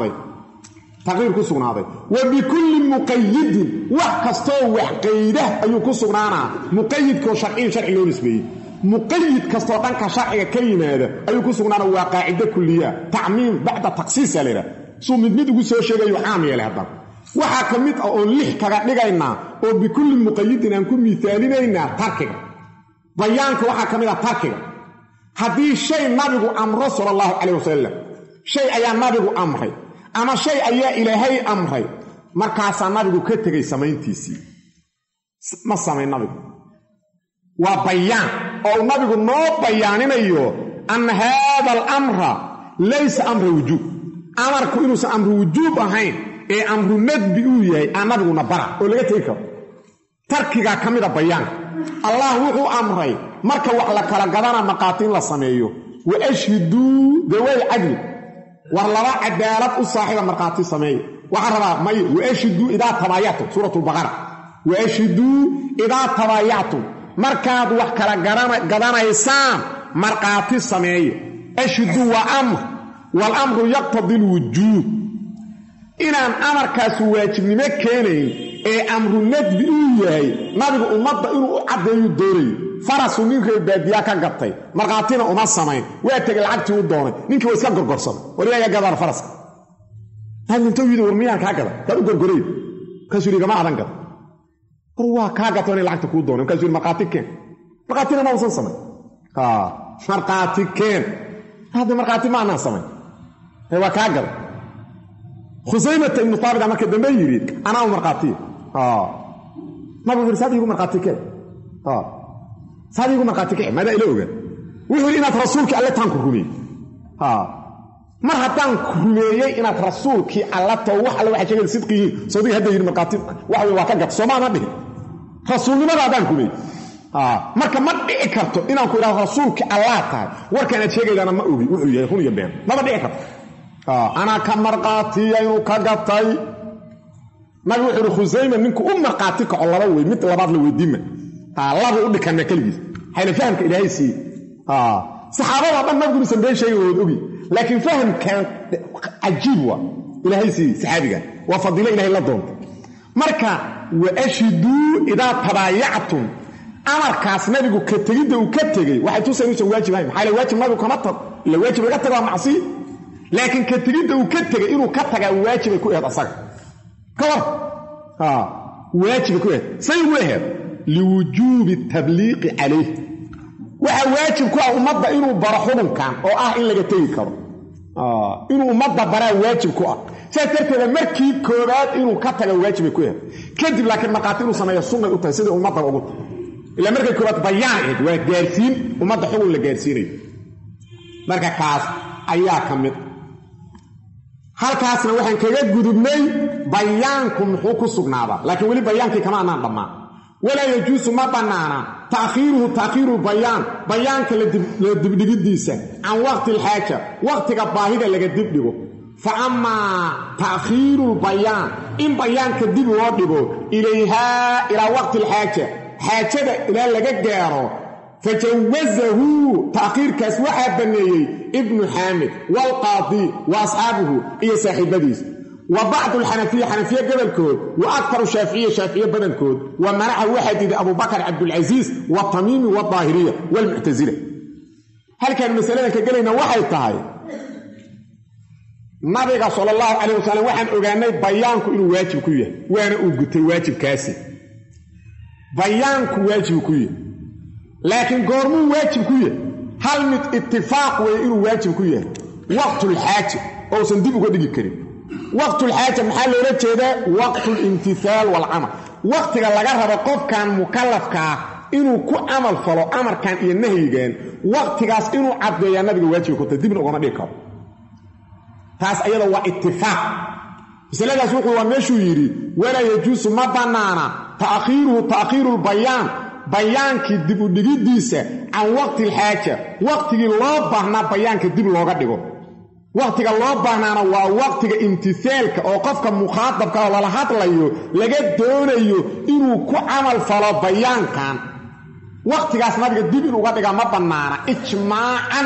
[SPEAKER 1] sugnaaday wa bi kulli muqayyid wax kasto wax qeydah ayuu ku sugnaanaa muqayyidku sharci loo nisbeeyay muqayyid kasto dhanka sharciga ka yimaada ayuu ku sugnaanaa waa qaacida kulliya ta'miim ba'da taqsiis leeyahay soo mid ugu soo sheegayo xaamiyay hadda waxa kamid ah oo lix kaga dhigayna oo bi kulli muqayyidin aan ku miisaalinayna tarkiga bayaanka waxa kamid ah tarkiga hadii shay nabigu amro sallallahu alayhi wasallam shay ayaa nabigu amray ama shay ayaa ilaahay amray markaas nabigu ka tagay samayntiisii ma samayn nabigu waa bayaan oo nabigu noo bayaaninayo an hada al-amra laysa amru wujub amarku inuu sa amru wujub ahayn ee amru nadbi uu yahay anabiguna bara oo laga tagi karo tarkiga kamida bayaan allah wuxuu amray marka wax la kala gadana maqaatin la sameeyo wa ashhadu dawal adl war laba cadaalad u saaxiba marqaati sameeyo waxa rabaa may wa ashhadu idaa tabayatu suratul baqara wa ashhadu idaa tabayatu markaad wax kala gadanaysaan marqaati sameeyo ashhadu wa amr wal amru yaqtadi al wujub inaan amarkaas waajibnimo keenay ee amru nadbi uu yahay nabiga ummadda inuu cadeeyo dooray farasu ninkii baadiya ka gatay marqaatina uma sameyn waa tagay lacagtii uu doonay ninkii waa iska gorgorsan wariga gadar faraska hal intuu yiri warmiyaan ka gada ka gorgoray ka suuriga ma adan gad waa ka gatay lacagta ku doonay ka suuriga marqaatikeen marqaatina ma usan sameyn markhaati keen hadda markhaati ma anaan samayn waa kaa gada khusaymata ibnu taabita marka dambe yidhi anaa u markhaatiya nabigu yidhi saad iigu markhaati keen saad iigu markhaati keen maadaa ila ogaan wuxuu yidhi inaad rasuulkii alle taan ku rumeeyey mar haddaan ku rumeeyey inaad rasuulkii alla too wax alle waxay sheegeen sidqi yihiin sawdiga hadda yidhi markhaati waxa wey waa ka gad soomaana dhihin rasuulnimada haddaan ku leeyey marka ma dhici karto inaan ku idhahdo rasuulkii allaa tahay warkaanaad sheegaydaana ma ogi wuxuu yahay run iyo been mama dhici karto anaa ka markhaatiya inuu ka gatay nabi wuxuu ihi khusayma ninku u markhaati kaco laba wey mid labaad la weydiima laba u dhikanna keligiis hayla fahamka ilaahay siiye saxaabada dhan nabigunuusan been sheegay wood ogi laakiin fahamkan cajiib waa ilaahay siiye saxaabiga waa fadiilo ilahay la doonta marka waashhiduu idaa tabaayactum amarkaas nabigu ka tegidda uu ka tegey waxay tusa inuusan waajib ahayn maxaa waajib nabigu kama tago ila waajib laga tago waa macsiyo laakiin ka tegidda uu ka tegey inuu ka tagaa waajibay ku ahayd asaga ka war waajibay ku ahayd say ugu ahayd liwujuubi tabliiqi calayh waxaa waajib ku ah ummadda inuu baro xukunkan oo ah in laga tegi karo inuu ummadda baraa waajib ku ah saas darteeda markii koobaad inuu ka taga waajibay ku ahayd kadib laakiin markhaati inuu sameeyo sunnay u tahay sidai ummadda ugu tahay ilaa markay koobaad bayaan ahayd waa gaarsiin ummadda xukun la gaarsiinayo marka kaas ayaa ka mid halkaasna waxaan kaga gudubnay bayaanku muxuu ku sugnaadaa laakiin weli bayaankii kama anaan dhammaan walaa yajuusu ma bannaana ta'khiiruhu ta'khiiru bayaan bayaanka la dibdhigiddiisa can waqti alxaaja waqtiga baahida laga dibdhigo fa amaa ta'khiiru lbayaan in bayaanka dib loo dhigo ilayhaa ilaa waqti alxaaja xaajada ilaa laga gaaro fajawazahu ta'khiirkaas waxaa banneeyey ibnu xaamid waalqaadi wa asxaabuhu iyo saaxiibadiis wa bacdu alxanafiya xanafiye gobolkood wa aktaru shaaficiye badankood wa manaxa waxaa diiday abubakar cabdulcasiis watamiimi wadaahiriya waalmuctasila halkaan masaladan ka gelayna waxay tahay nabiga sala allahu calayh wasalam waxaan ogaanay bayaanku inuu waajib ku yahay waana uu gutay waajibkaasi bayaanku waajibu ku yahay laakiin goormuu waajib ku yahay hal mid itifaaq weeye inuu waajib ku yahay waqtulxaaja ousan dib uga dhigi karin waqtulxaaja maxaa loola jeedaa waqtulimtihaal waalcamal waqtiga laga rabo qofkan mukallafkaa inuu ku camal falo amarkan iyo nahyigan waqtigaas inuu caddeeyaa nabiga waajiba ku tahay dibna ugama dhigi karo taas ayada waa itifaaq masaladaas wuxuu waa meeshuu yidhi walaa yajuusu ma bannaana ta'khiiruhu ta'khiiru lbayaan bayaankii dib u dhigiddiisa can waqti alxaaja waqtigii loo baahnaa bayaanka dib looga dhigo waqtiga loo baahnaana waa waqtiga imtisaalka oo qofka mukhaadabka oo lala hadlayo laga doonayo inuu ku camal falo bayaankan waqtigaas nabiga dib in uga dhigaa ma bannaana ijmaacan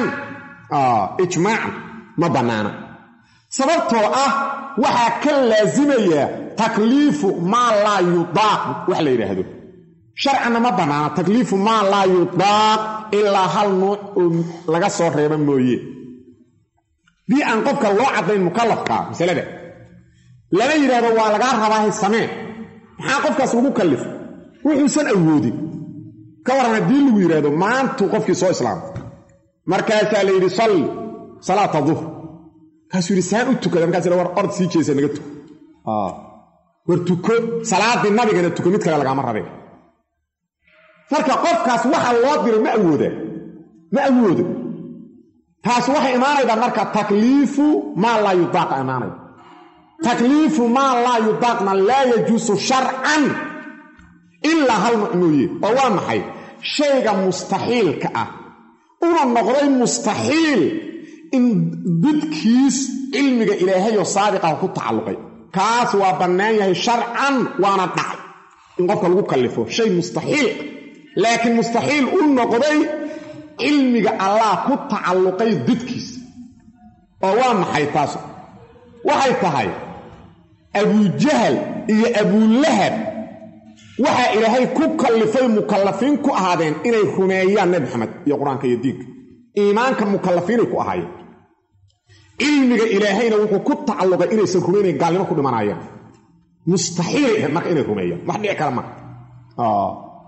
[SPEAKER 1] ma bannaana sababtoo ah waxaa ka laasimaya takliifu maa laa yudaaq wax la yidhaahdo sharcanna ma bannaana takliifu maa laa yudaaq ilaa hal nuuc oo laga soo reeba mooye dii aan qofka loo caddayn mukallafkaa masalada lama yidhaahdo waa lagaa rabaahay samee maxaa qofkaas lagu kallifo wuxuusan awoodin ka waran haddii lagu yidhaahdo maantuu qofkii soo islaamay markaasaa la yidhi salli salaata duhr kaasuu yidhi saan u tukada markaas war ord sii jeesa naga tuko war tuko salaaddii nabigana tuko mid kale lagaama rabeen marka qofkaas waxa loo diray ma awoodo taas waxay imaanaydaa marka takliifu maa laa yudaaqa imaanayda takliifu maa laa yudaaqna laa yajuusu sharcan ilaa hal nuuc mooye oo waa maxay shayga mustaxiilka ah una noqday mustaxiil in didkiis cilmiga ilaahayoo saabiqah ku tacalluqay kaas waa bannaan yahay sharcan waana dhacay in qofka lagu kallifo shay mustaxiil laakiin mustaxiil u noqday cilmiga allah ku tacalluqay didkiis oo waa maxay taas waxay tahay abujahal iyo abulahab waxaa ilaahay ku kallifay mukallafiin ku ahaadeen inay rumeeyaan nabi maxamed iyo qur-aanka iyo diinka iimaanka mukallafiinay ku ahaayeen cilmiga ilaahayna wuxuu ku tacalluqay inaysan rumaynayn gaalnimo ku dhimanayaan mustaxiilay ahayd marka inay rumeeyaan wax dhici kara marka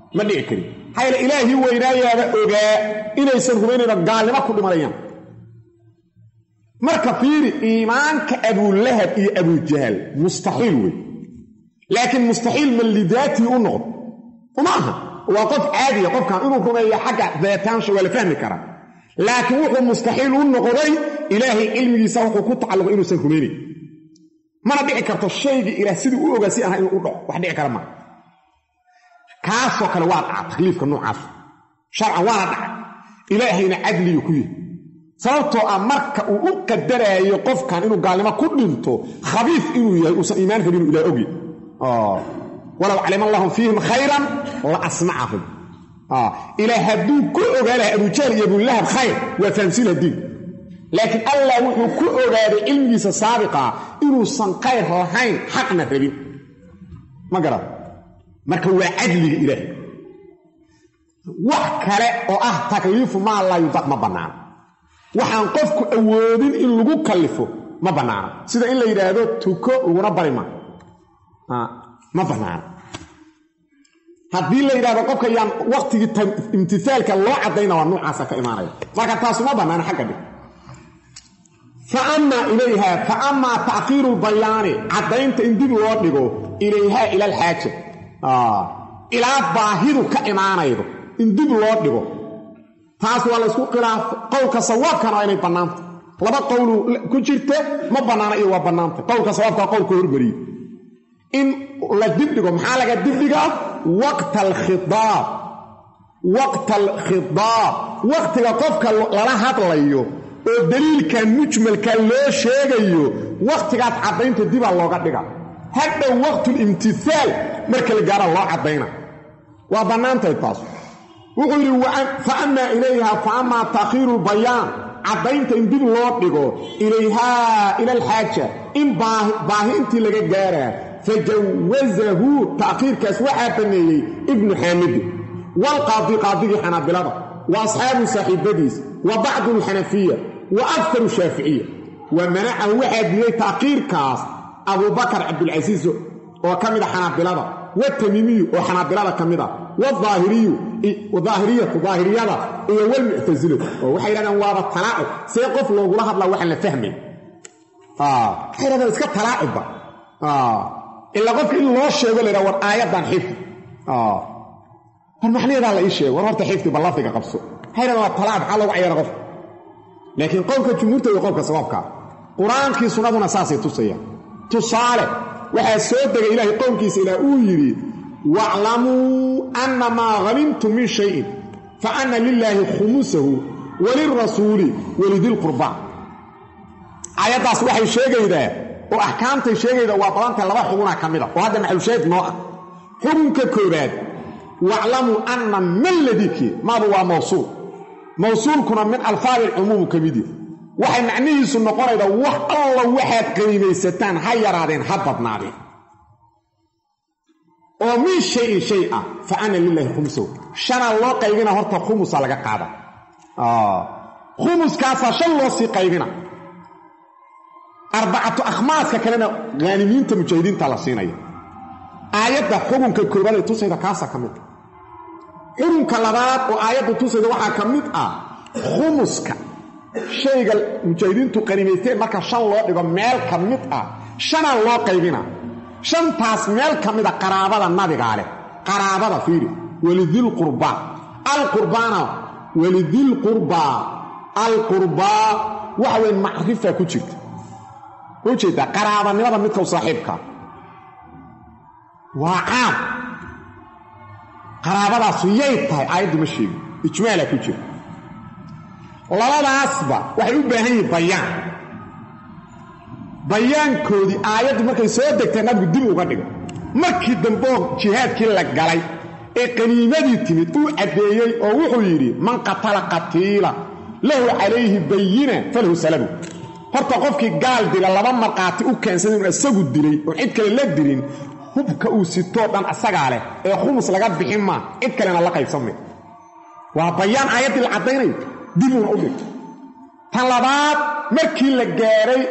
[SPEAKER 1] ma dhici karin hayla ilaahi weynaayaaba ogaa inaysan rumaynayba gaalnimo ku dhimanayaan marka fiiri iimaanka abulahab iyo abujahal mustaxiil wey laakiin mustaxiil ma lidaatii u noqdo uma aha waa qof caadiya qofkan inuu rumeeyo xagga daataansha waa la fahmi karaa laakiin wuxuu mustaxiil u noqday ilaahay cilmigiisa wuxuu ku tacalluqay inuusan rumaynayn mana dhici karto shaygii ilaah siduu u ogaa si aha inuu u dhaco wax dhici kara maa kaasoo kale waa dhaca takliifka noocaas sharcan waana dhacay ilaahayna cadliyu ku yihi sababtoo ah marka uu u qadaraayo qofkan inuu gaalnimo ku dhinto khabiif inuu yahay uusan iimaan rabin inuu ilaah ogyahy walow calima allahum fiihim khayran la asmacahum ilaah hadduu ku ogaa lahay abujahl iyo abulahab khayr waa fahamsiinha diin laakiin allah wuxuu ku ogaaday cilmigiisa saabiqa inuusan khayr lahayn xaqna rabin ma garad marka waa cadliga ilaahay wax kale oo ah takliifu maa laa yudaq ma bannaana waxaan qofku awoodin in lagu kallifo ma bannaana sida in la yidhaahdo tuko laguna bari ma bannaana haddii la yidhahdo qofka yaan waqtigii imtisaalka loo caddayna waa noocaasa ka imaanaya marka taasu ma bannaana xagga dhig fa amaa ta'khiiru lbayaani caddaynta in dib loo dhigo ilayhaa ila alxaaja ilaa baahidu ka imaanaydo in dib loo dhigo taas waa laysku khilaafay qowlka sawaabkana waa inay bannaanta laba qowlu ku jirta ma bannaana iyo waa bannaanta qowlka sawaabka waa qowlka hormariye in la dibdhigo maxaa laga dibdhigaa waqta alkhidaab waqtiga qofka lala hadlayo oo daliilkan mujmalka loo sheegayo waqtigaas caddaynta dibaa looga dhiga hadhow waqtulimtihaal marka la gaara loo caddayna waa bannaantahay taas wuxuu yidhi fa amaa ilayha fa amaa ta'khiiru lbayaan caddaynta in dib loo dhigo ilayhaa ila alxaaja in baahi intii laga gaaraa fajawazahu ta'khiirkaas waxaa baneeyey ibnu xaamidi waalqaadi qaadigii xanaabilada wa asxaabu saaxiibadiis wa bacdu alxanafiya wa akharu shaaficiya wa manacahu waxaa diiday ta'khiirkaas abubakar cabdulcasiis oo ka mid a xanaabilada watamiimiyu oo xanaabilada ka mid a wadaahiriyatu daahiriyada iyo walmuctasilatu oo waxay yidhahdaan waaba talaacub see qof loogula hadlaa waxaan la fahmay waxay yidhahdaan iska talaacubba ilaa qofka in loo sheego la yidhaha war aayaddan xifdi war maxniyadaa la ii sheego war horta xifdi bal lafdiga qabso waxay yidhahdaan waa talaacub maxaa loogu cayana qofka laakiin qowlka jumhuurta iyo qowlka sawaabkaa qur-aankii sunnaduna saasay tusayaan tusaale waxaa soo degay ilaahay qowlkiisa ilaah uu yidhi waclamuu anna maa hanimtum min shayin fa anna lilaahi khumusahu walirasuuli walidilqurbaa aayaddaas waxay sheegaydaa oo axkaamtay sheegayda waa badantay laba xugunaa ka mid a oo hadda maxalushaahid noo ah xukunka koobaad waclamuu anna man ladikii maadu waa mawsuulkuna min alfaadi alcumuumu ka mid yahi waxay macnihiisu noqonayda wax alla waxaad qaniimaysataan ha yaraadeen ha badnaadeen oo min shayin shay ah fa ana lilaahi khumusahu shanaa loo qaybina horta khumusa laga qaada khumuskaasaa shan loo sii qaybina arbacatu akhmaaska kalena haanimiinta mujaahidiinta la siinaya aayadda xukunka koobaad ee tusayda kaasa ka mid xukunka labaad oo aayadda tusayda waxaa ka mid ah khumuska shayga mujaahidiintu qaniimaysteen marka shan loo dhigo meel ka mid ah shanaa loo qaybina shantaas meel ka mida qaraabada nabigaa leh qaraabada fiiri walidilqurbaa alqurbaana walidilqurbaa alqurbaa waxa weyn macrifa ku jirta ujeeddaa qaraabanimada midka u saaxiibka waa caam qaraabadaasu yay tahay aayaddu ma sheegin ijmaala ku jira labadaasba waxay u baahan yihiin bayaankoodii aayaddu markay soo degtay nabigu dib uga dhigo markii damboo jihaadkii la galay ee qaniimadii timid uu caddeeyey oo wuxuu yidhi man qatala qatiila lahu calayhi bayina falahu salabu horta qofkii gaal dila laba markhaati u keensan inuu isagu dilay oo cid kale la dilin hubka uu sitoo dhan asagaa leh ee khumus laga bixin maa cid kalena la qaybsamay waa bayaan aayaddii la caddaynayo dibuuna u dhigto tan labaad markii la gaaray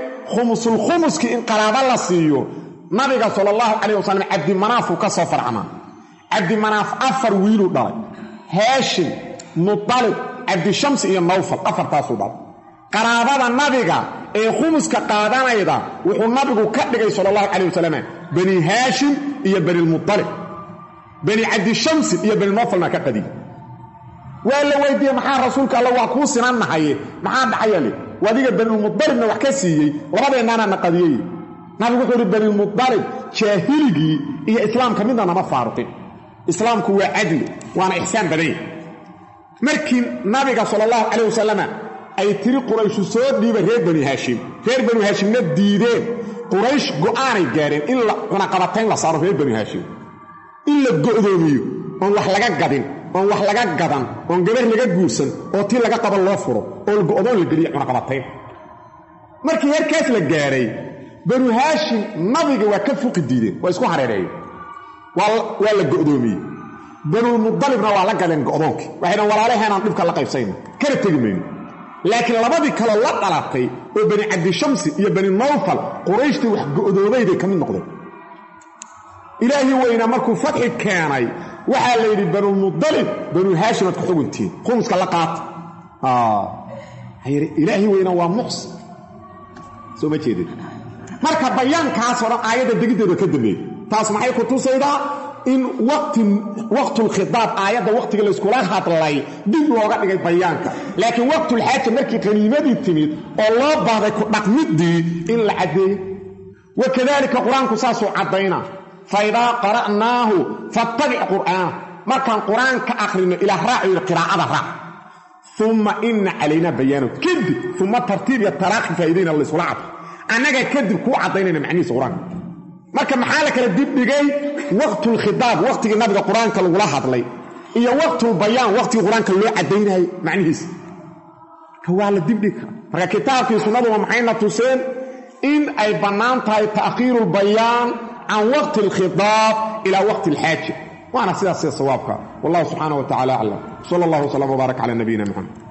[SPEAKER 1] khumuskii in qaraabo la siiyo nabiga sala allahu calayh wasalam cabdimanaafuu ka soo farcamaa cabdimanaaf 4 wiiluu dhalay haashim mutalib cabdishams iyo nawfal 4taasuu dhalay qaraabada nabiga ee khumuska qaadanayda wuxuu nabigu ka dhigay sallallahu alayhi wasallam bani haashim iyo bani mutalib bani cabdishams iyo bani nawfalna ka qadiyay waa la weydiiyay maxaa rasuulka Allah waa ku sinanahay maxaa dhacayay wadiga bani mutalibna wax ka siiyay labadeenana naqadiyay nabigu wuxuu yiri bani mutalib jaahiligi iyo islaamka midna ma faaruqin islaamku waa adl waana ihsaan baday markii nabiga sallallahu alayhi wasallam ay tiri quraysh soo dhiibay reer bani haashimna diideen quraysh go'aanay gaareen in la cunaqabatayn la saaro reer bani haashim in la go'doomiyo oo wax laga gadin oo wax laga gadan oo gabar laga guursan oo tii laga qaban loo furo oo go'doon la geliyo cunaqabatayn markii heerkaas la gaaray bani haashim nabiga waa ka fuqi diideen waa isku hareereeyeen waa la go'doomiyey bani mudalibna waa la galeen go'doonki waxayna walaalaheena dhibka la qaybsayna kala tagmayno laakiin labadii kale la dhalatay oo bani cabdishamsi iyo bani nawfal qurayshtii wax go'doomayday ka mid noqdeen ilaahi weyna markuu fatxi keenay waxaa la yidhi bani mudalib bani haashim ad ku xuguntiin khumuska la qaata ilaahi weyna waa muqsi soo ma jeedin marka bayaankaas oo dhan aayadda degiddeeda ka dambeeyey taas maxay ku tusaydaa in waqtul khitaab aayadda waqtiga la iskula hadlay dib looga dhigay bayaanka laakiin waqtul xaaja markii qaniimadii timid oo loo baahday ku dhaqmidii in la cadeeyo wakadalika quraanku saasoo cadayna fayda qara'naahu fattabi' qur'aan markaan quraanka akhrino ila raaci qiraa'ada raac thumma inna alayna bayanu kadib thumma tartiib ya taraakhi faa'idina la iskula cad anaga kadib ku cadaynayna macnihiisa quraanka marka maxaa la kala dib dhigay waqtul khitaab waqtiga nabiga quraanka lagu hadlay iyo waqtul bayaan waqtiga quraanka loo cadaynay macnihiisa ka waa la dib dhigay marka kitaabkii sunnadu maxayna tuseen in ay banaan tahay ta'khiirul bayaan an waqtil khitaab ila waqtil haaja waana sidaas sawaabka wallahu subhanahu wa ta'ala a'lam sallallahu alayhi wa sallam wa baraka ala nabiyyina muhammad